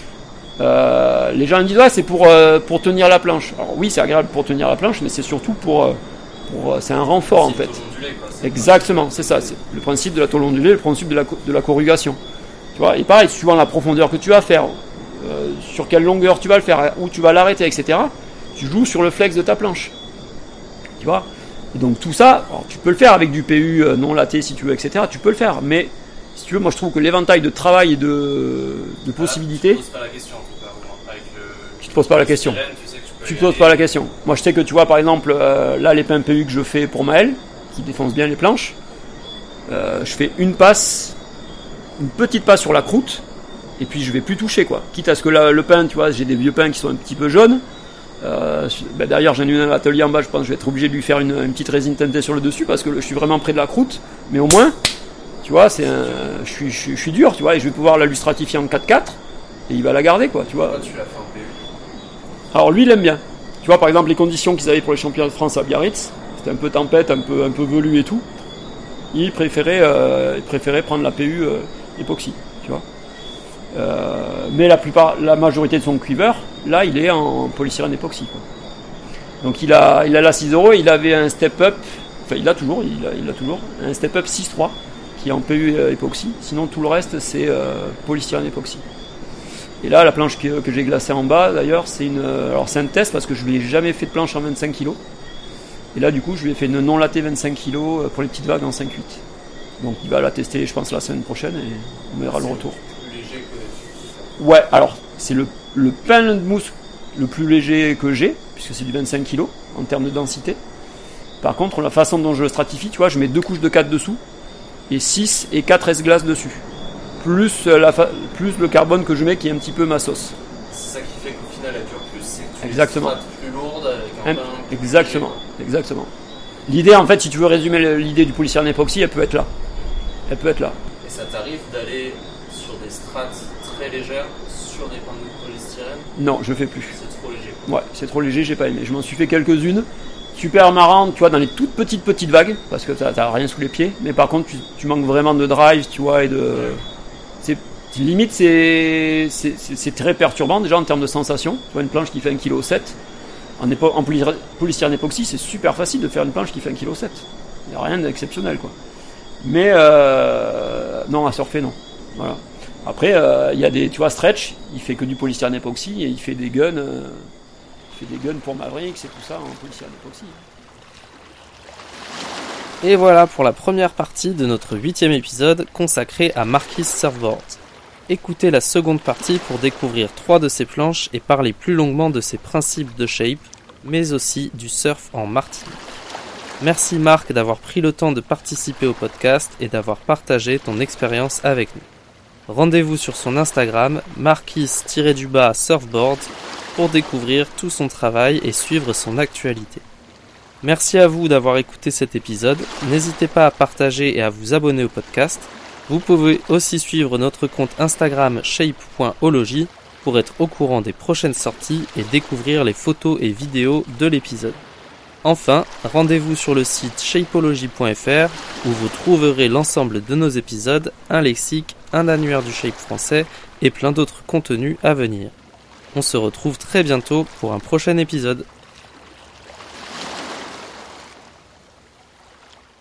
Euh, les gens me disent, ouais, c'est pour, euh, pour tenir la planche. Alors oui, c'est agréable pour tenir la planche, mais c'est surtout pour, euh, pour euh, c'est un renfort en fait. Exactement, c'est ça, c'est le principe de la tôle ondulée, le principe de la, de la corrugation. Tu vois, et pareil, suivant la profondeur que tu vas faire, euh, sur quelle longueur tu vas le faire, où tu vas l'arrêter, et cetera. Tu joues sur le flex de ta planche. Tu vois. Et donc tout ça, alors, tu peux le faire avec du P U non latté si tu veux, et cetera. Tu peux le faire, mais si tu veux, moi je trouve que l'éventail de travail et de, de possibilités. Tu te poses pas la question en tout cas. Avec le... Tu te poses pas la question. Tu sais que tu peux Tu te poses pas la question. Moi je sais que tu vois par exemple, euh, là les pains P U que je fais pour Maël, qui défonce bien les planches, euh, je fais une passe, une petite passe sur la croûte, et puis je vais plus toucher quoi. Quitte à ce que la, le pain, tu vois, j'ai des vieux pains qui sont un petit peu jaunes. Euh, ben derrière j'en ai une à l'atelier en bas, je pense que je vais être obligé de lui faire une, une petite résine teintée sur le dessus parce que le, je suis vraiment près de la croûte, mais au moins tu vois c'est un, je, suis, je, suis, je suis dur, tu vois, et je vais pouvoir la lui stratifier en quatre quatre et il va la garder quoi, tu vois. Pourquoi tu l'as fait en P U? Alors lui il aime bien, tu vois, par exemple les conditions qu'ils avaient pour les championnats de France à Biarritz, c'était un peu tempête, un peu, un peu velu et tout, il préférait, euh, il préférait prendre la P U euh, époxy, tu vois. Euh, mais la plupart, la majorité de son quiver, là, il est en polystyrène époxy. Quoi. Donc il a, il a la six euros, il avait un step up, enfin il a toujours, il a, il a toujours un step up six trois qui est en P U époxy. Sinon tout le reste c'est euh, polystyrène époxy. Et là, la planche que, que j'ai glacée en bas, d'ailleurs, c'est une, alors c'est un test parce que je lui ai jamais fait de planche en vingt-cinq kilos. Et là, du coup, je lui ai fait une non lattée vingt-cinq kilos pour les petites vagues en cinq huit. Donc il va la tester, je pense, la semaine prochaine et on verra le retour. Ouais, alors c'est le, le pain de mousse le plus léger que j'ai, puisque c'est du vingt-cinq kilos en termes de densité. Par contre, la façon dont je le stratifie, tu vois, je mets deux couches de quatre dessous et six et quatre S-glaces dessus. Plus, la fa- plus le carbone que je mets qui est un petit peu ma sauce. C'est ça qui fait qu'au final elle dure plus, c'est que tu exactement. les strates plus lourde avec un pain plus Exactement, léger, exactement. L'idée, en fait, si tu veux résumer l'idée du polystyrène époxy, elle peut être là. Elle peut être là. Et ça t'arrive d'aller sur des strates très légères sur des pains de polystyrène? Non, je fais plus. C'est trop léger. Ouais, c'est trop léger, j'ai pas aimé. Je m'en suis fait quelques-unes, super marrantes, tu vois, dans les toutes petites petites vagues, parce que t'as, t'as rien sous les pieds. Mais par contre, tu, tu manques vraiment de drive, tu vois, et de. Ouais. C'est limite, c'est, c'est, c'est, c'est très perturbant déjà en termes de sensation. Tu vois, une planche qui fait un virgule sept kilos. En, épo- en poly- polystyrène époxy, c'est super facile de faire une planche qui fait un virgule sept kilos. Il n'y a rien d'exceptionnel, quoi. Mais euh, non, à surfer, non. Voilà. Après, il euh, y a des, tu vois, Stretch, il fait que du polystyrène époxy et il fait des guns, euh, il fait des guns pour Mavericks et tout ça en polystyrène époxy. Et voilà pour la première partie de notre huitième épisode consacré à Marquis Surfboards. Écoutez la seconde partie pour découvrir trois de ses planches et parler plus longuement de ses principes de shape, mais aussi du surf en Martinique. Merci Marc d'avoir pris le temps de participer au podcast et d'avoir partagé ton expérience avec nous. Rendez-vous sur son Instagram, marquis-du-bas surfboards, pour découvrir tout son travail et suivre son actualité. Merci à vous d'avoir écouté cet épisode. N'hésitez pas à partager et à vous abonner au podcast. Vous pouvez aussi suivre notre compte Instagram shape point ology pour être au courant des prochaines sorties et découvrir les photos et vidéos de l'épisode. Enfin, rendez-vous sur le site shapeology point f r où vous trouverez l'ensemble de nos épisodes, un lexique, un annuaire du shape français et plein d'autres contenus à venir. On se retrouve très bientôt pour un prochain épisode.